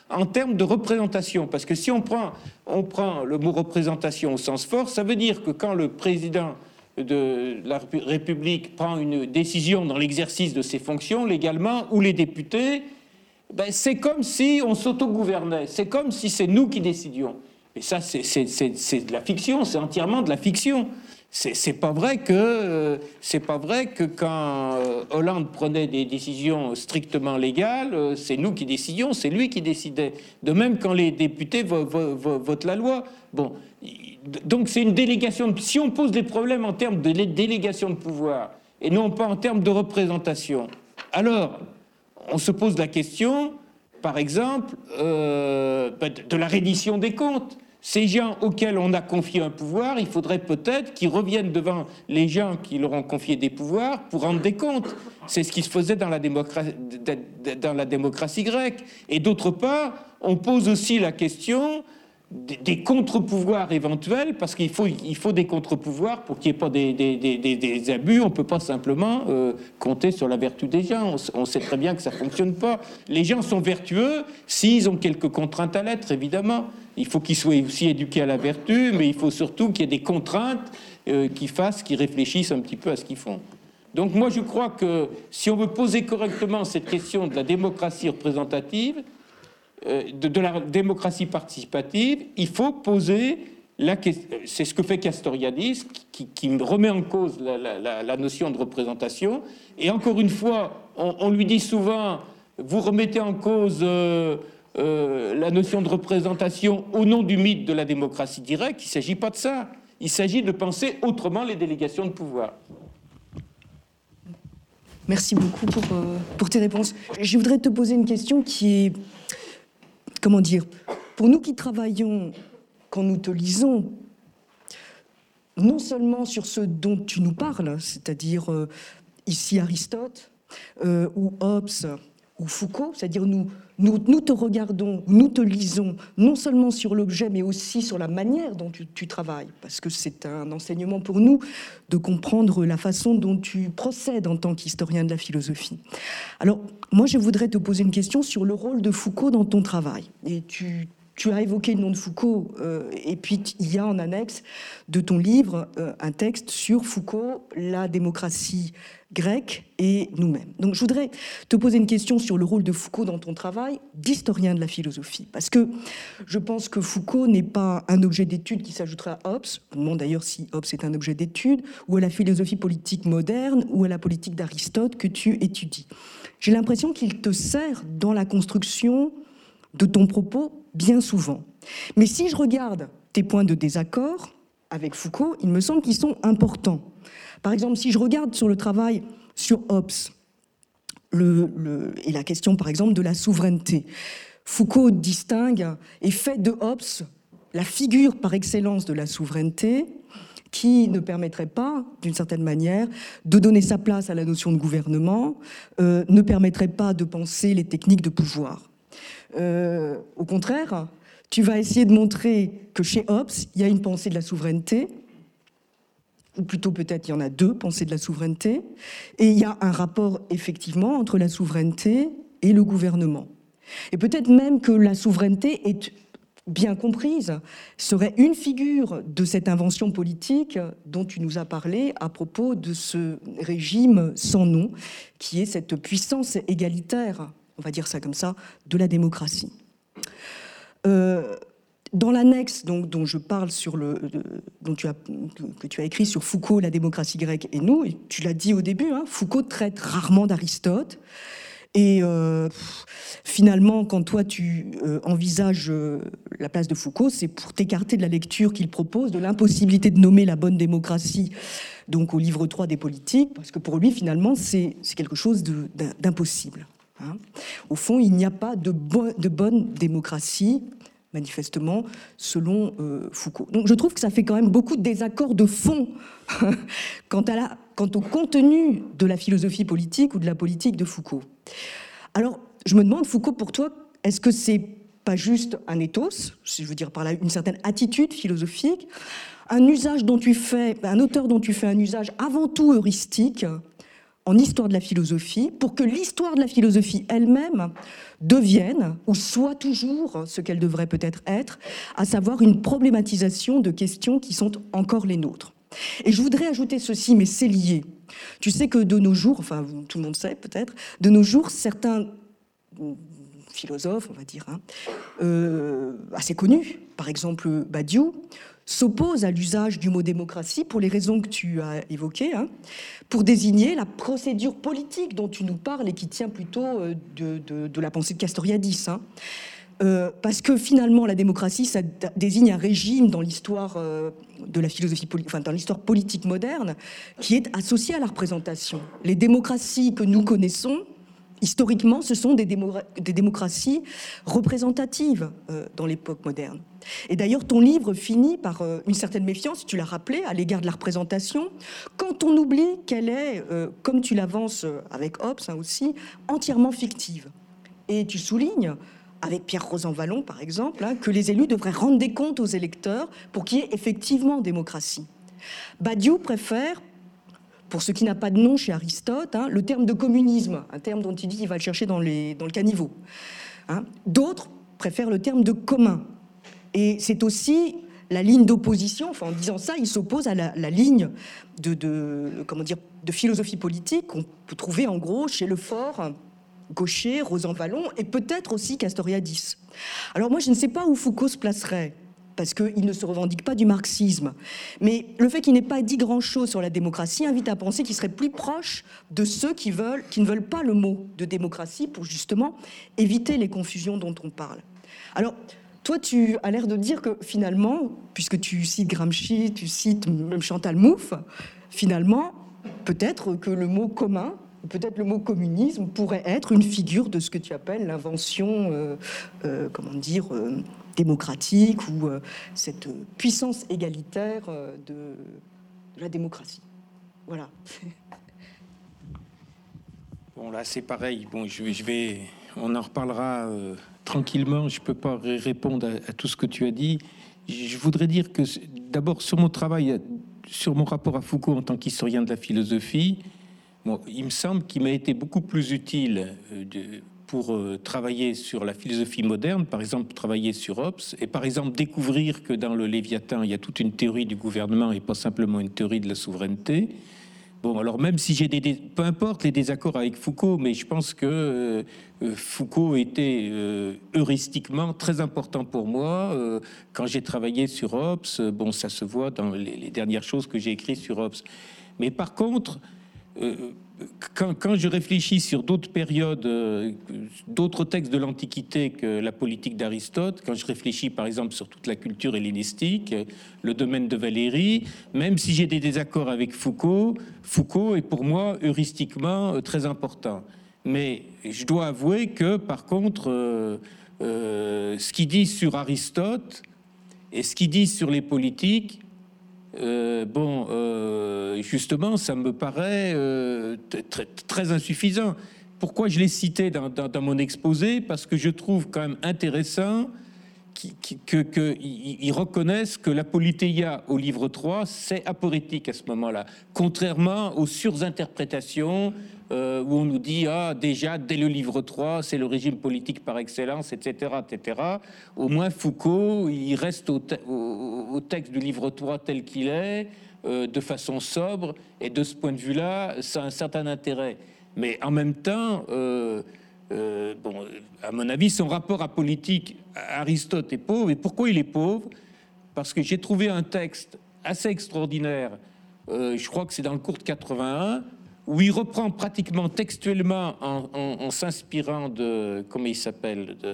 en termes de représentation. Parce que si on prend, on prend le mot représentation au sens fort, ça veut dire que quand le président de la République prend une décision dans l'exercice de ses fonctions légalement, ou les députés, ben c'est comme si on s'autogouvernait, c'est comme si c'est nous qui décidions. Et ça, c'est, c'est, c'est, c'est de la fiction, c'est entièrement de la fiction. C'est, c'est pas vrai que euh, c'est pas vrai que quand euh, Hollande prenait des décisions strictement légales, euh, c'est nous qui décidions, c'est lui qui décidait. De même quand les députés vo- vo- vo- votent la loi. Bon, donc c'est une délégation. De, si on pose des problèmes en termes de délégation de pouvoir et non pas en termes de représentation, alors on se pose la question, par exemple, euh, de la reddition des comptes. Ces gens auxquels on a confié un pouvoir, il faudrait peut-être qu'ils reviennent devant les gens qui leur ont confié des pouvoirs pour rendre des comptes. C'est ce qui se faisait dans la démocratie, dans la démocratie grecque. Et d'autre part, on pose aussi la question des contre-pouvoirs éventuels, parce qu'il faut, il faut des contre-pouvoirs pour qu'il n'y ait pas des, des, des, des abus. On ne peut pas simplement euh, compter sur la vertu des gens. On, on sait très bien que ça ne fonctionne pas. Les gens sont vertueux s'ils ont quelques contraintes à l'être, évidemment. Il faut qu'ils soient aussi éduqués à la vertu, mais il faut surtout qu'il y ait des contraintes euh, qui fassent, qui réfléchissent un petit peu à ce qu'ils font. Donc moi, je crois que si on veut poser correctement cette question de la démocratie représentative, De, de la démocratie participative, il faut poser la question. C'est ce que fait Castoriadis, qui, qui remet en cause la, la, la notion de représentation. Et encore une fois, on, on lui dit souvent, vous remettez en cause euh, euh, la notion de représentation au nom du mythe de la démocratie directe. Il ne s'agit pas de ça. Il s'agit de penser autrement les délégations de pouvoir. Merci beaucoup pour, euh, pour tes réponses. Je voudrais te poser une question qui est... Comment dire, pour nous qui travaillons, quand nous te lisons, non seulement sur ce dont tu nous parles, c'est-à-dire euh, ici Aristote, euh, ou Hobbes, ou Foucault, c'est-à-dire nous, nous, nous te regardons, nous te lisons, non seulement sur l'objet, mais aussi sur la manière dont tu, tu travailles, parce que c'est un enseignement pour nous de comprendre la façon dont tu procèdes en tant qu'historien de la philosophie. Alors, moi, je voudrais te poser une question sur le rôle de Foucault dans ton travail. Et tu, tu as évoqué le nom de Foucault, euh, et puis il y a en annexe de ton livre euh, un texte sur Foucault, la démocratie grecque et nous-mêmes. Donc je voudrais te poser une question sur le rôle de Foucault dans ton travail d'historien de la philosophie. Parce que je pense que Foucault n'est pas un objet d'étude qui s'ajouterait à Hobbes. Je me demande d'ailleurs si Hobbes est un objet d'étude, ou à la philosophie politique moderne, ou à la politique d'Aristote que tu étudies. J'ai l'impression qu'il te sert dans la construction de ton propos bien souvent. Mais si je regarde tes points de désaccord avec Foucault, il me semble qu'ils sont importants. Par exemple, si je regarde sur le travail sur Hobbes, le, le, et la question, par exemple, de la souveraineté, Foucault distingue et fait de Hobbes la figure par excellence de la souveraineté qui ne permettrait pas, d'une certaine manière, de donner sa place à la notion de gouvernement, euh, ne permettrait pas de penser les techniques de pouvoir. Euh, au contraire, tu vas essayer de montrer que chez Hobbes, il y a une pensée de la souveraineté, ou plutôt peut-être il y en a deux pensées de la souveraineté, et il y a un rapport effectivement entre la souveraineté et le gouvernement. Et peut-être même que la souveraineté est bien comprise, serait une figure de cette invention politique dont tu nous as parlé à propos de ce régime sans nom, qui est cette puissance égalitaire, on va dire ça comme ça, de la démocratie. Euh, Dans l'annexe donc, dont je parle, sur le, dont tu as, que tu as écrit sur Foucault, la démocratie grecque et nous, et tu l'as dit au début, hein, Foucault traite rarement d'Aristote. Et euh, finalement, quand toi tu euh, envisages euh, la place de Foucault, c'est pour t'écarter de la lecture qu'il propose, de l'impossibilité de nommer la bonne démocratie, donc au livre trois des politiques, parce que pour lui, finalement, c'est, c'est quelque chose de, d'impossible. Hein. Au fond, il n'y a pas de, bo- de bonne démocratie, manifestement, selon euh, Foucault. Donc je trouve que ça fait quand même beaucoup de désaccords de fond quant, à la, quant au contenu de la philosophie politique ou de la politique de Foucault. Alors, je me demande, Foucault, pour toi, est-ce que c'est pas juste un ethos, si je veux dire par là une certaine attitude philosophique, un usage dont tu fais, un auteur dont tu fais un usage avant tout heuristique, en histoire de la philosophie pour que l'histoire de la philosophie elle-même devienne ou soit toujours ce qu'elle devrait peut-être être, à savoir une problématisation de questions qui sont encore les nôtres. Et je voudrais ajouter ceci, mais c'est lié. Tu sais que de nos jours, enfin tout le monde sait peut-être, de nos jours, certains philosophes, on va dire, hein, euh, assez connus, par exemple Badiou, s'opposent à l'usage du mot démocratie pour les raisons que tu as évoquées, hein, pour désigner la procédure politique dont tu nous parles et qui tient plutôt de, de, de la pensée de Castoriadis. Hein. Euh, parce que finalement, la démocratie, ça désigne un régime dans l'histoire euh, de la philosophie, enfin dans l'histoire politique moderne, qui est associé à la représentation. Les démocraties que nous connaissons, historiquement, ce sont des, démo des démocraties représentatives euh, dans l'époque moderne. Et d'ailleurs, ton livre finit par euh, une certaine méfiance, tu l'as rappelé, à l'égard de la représentation, quand on oublie qu'elle est, euh, comme tu l'avances avec Hobbes hein, aussi, entièrement fictive. Et tu soulignes, avec Pierre Rosanvallon par exemple, hein, que les élus devraient rendre des comptes aux électeurs pour qu'il y ait effectivement démocratie. Badiou préfère, pour ce qui n'a pas de nom chez Aristote, hein, le terme de communisme, un terme dont il dit qu'il va le chercher dans, les, dans le caniveau. Hein. D'autres préfèrent le terme de commun. Et c'est aussi la ligne d'opposition, enfin en disant ça, il s'oppose à la, la ligne de, de, comment dire, de philosophie politique qu'on peut trouver en gros chez Lefort, Gaucher, Rosanvallon et peut-être aussi Castoriadis. Alors moi je ne sais pas où Foucault se placerait, parce qu'il ne se revendique pas du marxisme. Mais le fait qu'il n'ait pas dit grand-chose sur la démocratie invite à penser qu'il serait plus proche de ceux qui, veulent, qui ne veulent pas le mot de démocratie pour justement éviter les confusions dont on parle. Alors, toi, tu as l'air de dire que finalement, puisque tu cites Gramsci, tu cites même Chantal Mouffe, finalement, peut-être que le mot commun, peut-être le mot communisme pourrait être une figure de ce que tu appelles l'invention, euh, euh, comment dire, euh, démocratique ou euh, cette puissance égalitaire euh, de, de la démocratie. Voilà. Bon, là, c'est pareil. Bon, je, je vais, on en reparlera euh, tranquillement. Je ne peux pas répondre à, à tout ce que tu as dit. Je voudrais dire que, d'abord, sur mon travail, sur mon rapport à Foucault en tant qu'historien de la philosophie, bon, il me semble qu'il m'a été beaucoup plus utile euh, de, pour euh, travailler sur la philosophie moderne, par exemple travailler sur Hobbes, et par exemple découvrir que dans le Léviathan, il y a toute une théorie du gouvernement et pas simplement une théorie de la souveraineté. Bon, alors même si j'ai des, des... peu importe les désaccords avec Foucault, mais je pense que euh, Foucault était euh, heuristiquement très important pour moi. Euh, quand j'ai travaillé sur Hobbes, bon, ça se voit dans les, les dernières choses que j'ai écrites sur Hobbes. Mais par contre, euh, Quand, quand je réfléchis sur d'autres périodes, euh, d'autres textes de l'Antiquité que la politique d'Aristote, quand je réfléchis par exemple sur toute la culture hellénistique, le domaine de Valérie, même si j'ai des désaccords avec Foucault, Foucault est pour moi heuristiquement euh, très important. Mais je dois avouer que par contre, euh, euh, ce qu'il dit sur Aristote et ce qu'il dit sur les politiques, Euh, bon, euh, justement, ça me paraît euh, très, très insuffisant. Pourquoi je l'ai cité dans, dans, dans mon exposé? Parce que je trouve quand même intéressant qu'ils que, que, ils reconnaissent que la Politeia au livre trois, c'est aporétique à ce moment-là, contrairement aux surinterprétations euh, où on nous dit ah déjà dès le livre trois, c'est le régime politique par excellence, et cetera, et cetera. Au moins Foucault, il reste au, te au, au texte du livre trois tel qu'il est, euh, de façon sobre, et de ce point de vue-là, ça a un certain intérêt. Mais en même temps, euh, Euh, bon, à mon avis, son rapport à politique, Aristote est pauvre. Et pourquoi il est pauvre? Parce que j'ai trouvé un texte assez extraordinaire, euh, je crois que c'est dans le cours de quatre-vingt-un, où il reprend pratiquement textuellement, en, en, en s'inspirant de... Comment il s'appelle de,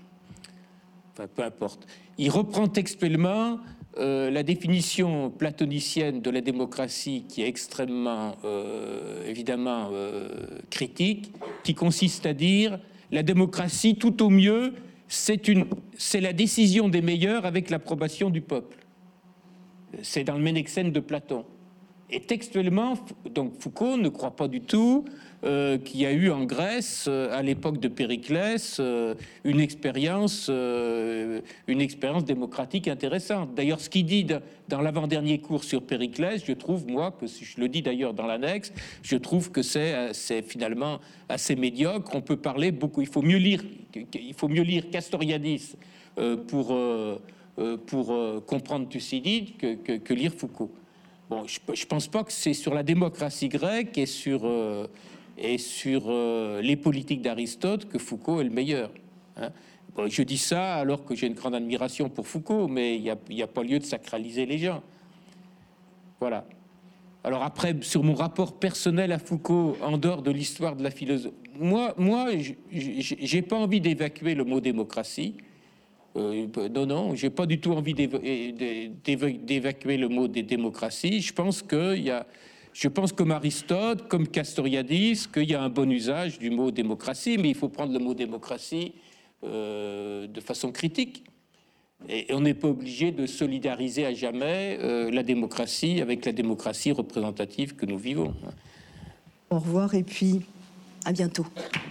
enfin, peu importe. Il reprend textuellement euh, la définition platonicienne de la démocratie, qui est extrêmement, euh, évidemment, euh, critique, qui consiste à dire la démocratie, tout au mieux, c'est une, c'est la décision des meilleurs avec l'approbation du peuple. C'est dans le Ménexène de Platon. Et textuellement, donc Foucault ne croit pas du tout euh, qu'il y a eu en Grèce, euh, à l'époque de Périclès, euh, une expérience, euh, une expérience démocratique intéressante. D'ailleurs, ce qu'il dit de, dans l'avant-dernier cours sur Périclès, je trouve, moi, que si je le dis d'ailleurs dans l'annexe, je trouve que c'est, c'est finalement assez médiocre. On peut parler beaucoup. Il faut mieux lire, il faut mieux lire Castoriadis euh, pour euh, pour euh, comprendre Thucydide que, que, que lire Foucault. Bon, je ne pense pas que c'est sur la démocratie grecque et sur, euh, et sur euh, les politiques d'Aristote que Foucault est le meilleur. Hein. Bon, je dis ça alors que j'ai une grande admiration pour Foucault, mais il n'y a, a pas lieu de sacraliser les gens. Voilà. Alors après, sur mon rapport personnel à Foucault, en dehors de l'histoire de la philosophie, moi, moi je n'ai pas envie d'évacuer le mot démocratie. Euh, non, non, j'ai pas du tout envie d'évacuer le mot des démocraties. Je pense que il y a, je pense comme Aristote, comme Castoriadis, qu'il y a un bon usage du mot démocratie, mais il faut prendre le mot démocratie euh, de façon critique. Et on n'est pas obligé de solidariser à jamais euh, la démocratie avec la démocratie représentative que nous vivons. Au revoir et puis à bientôt.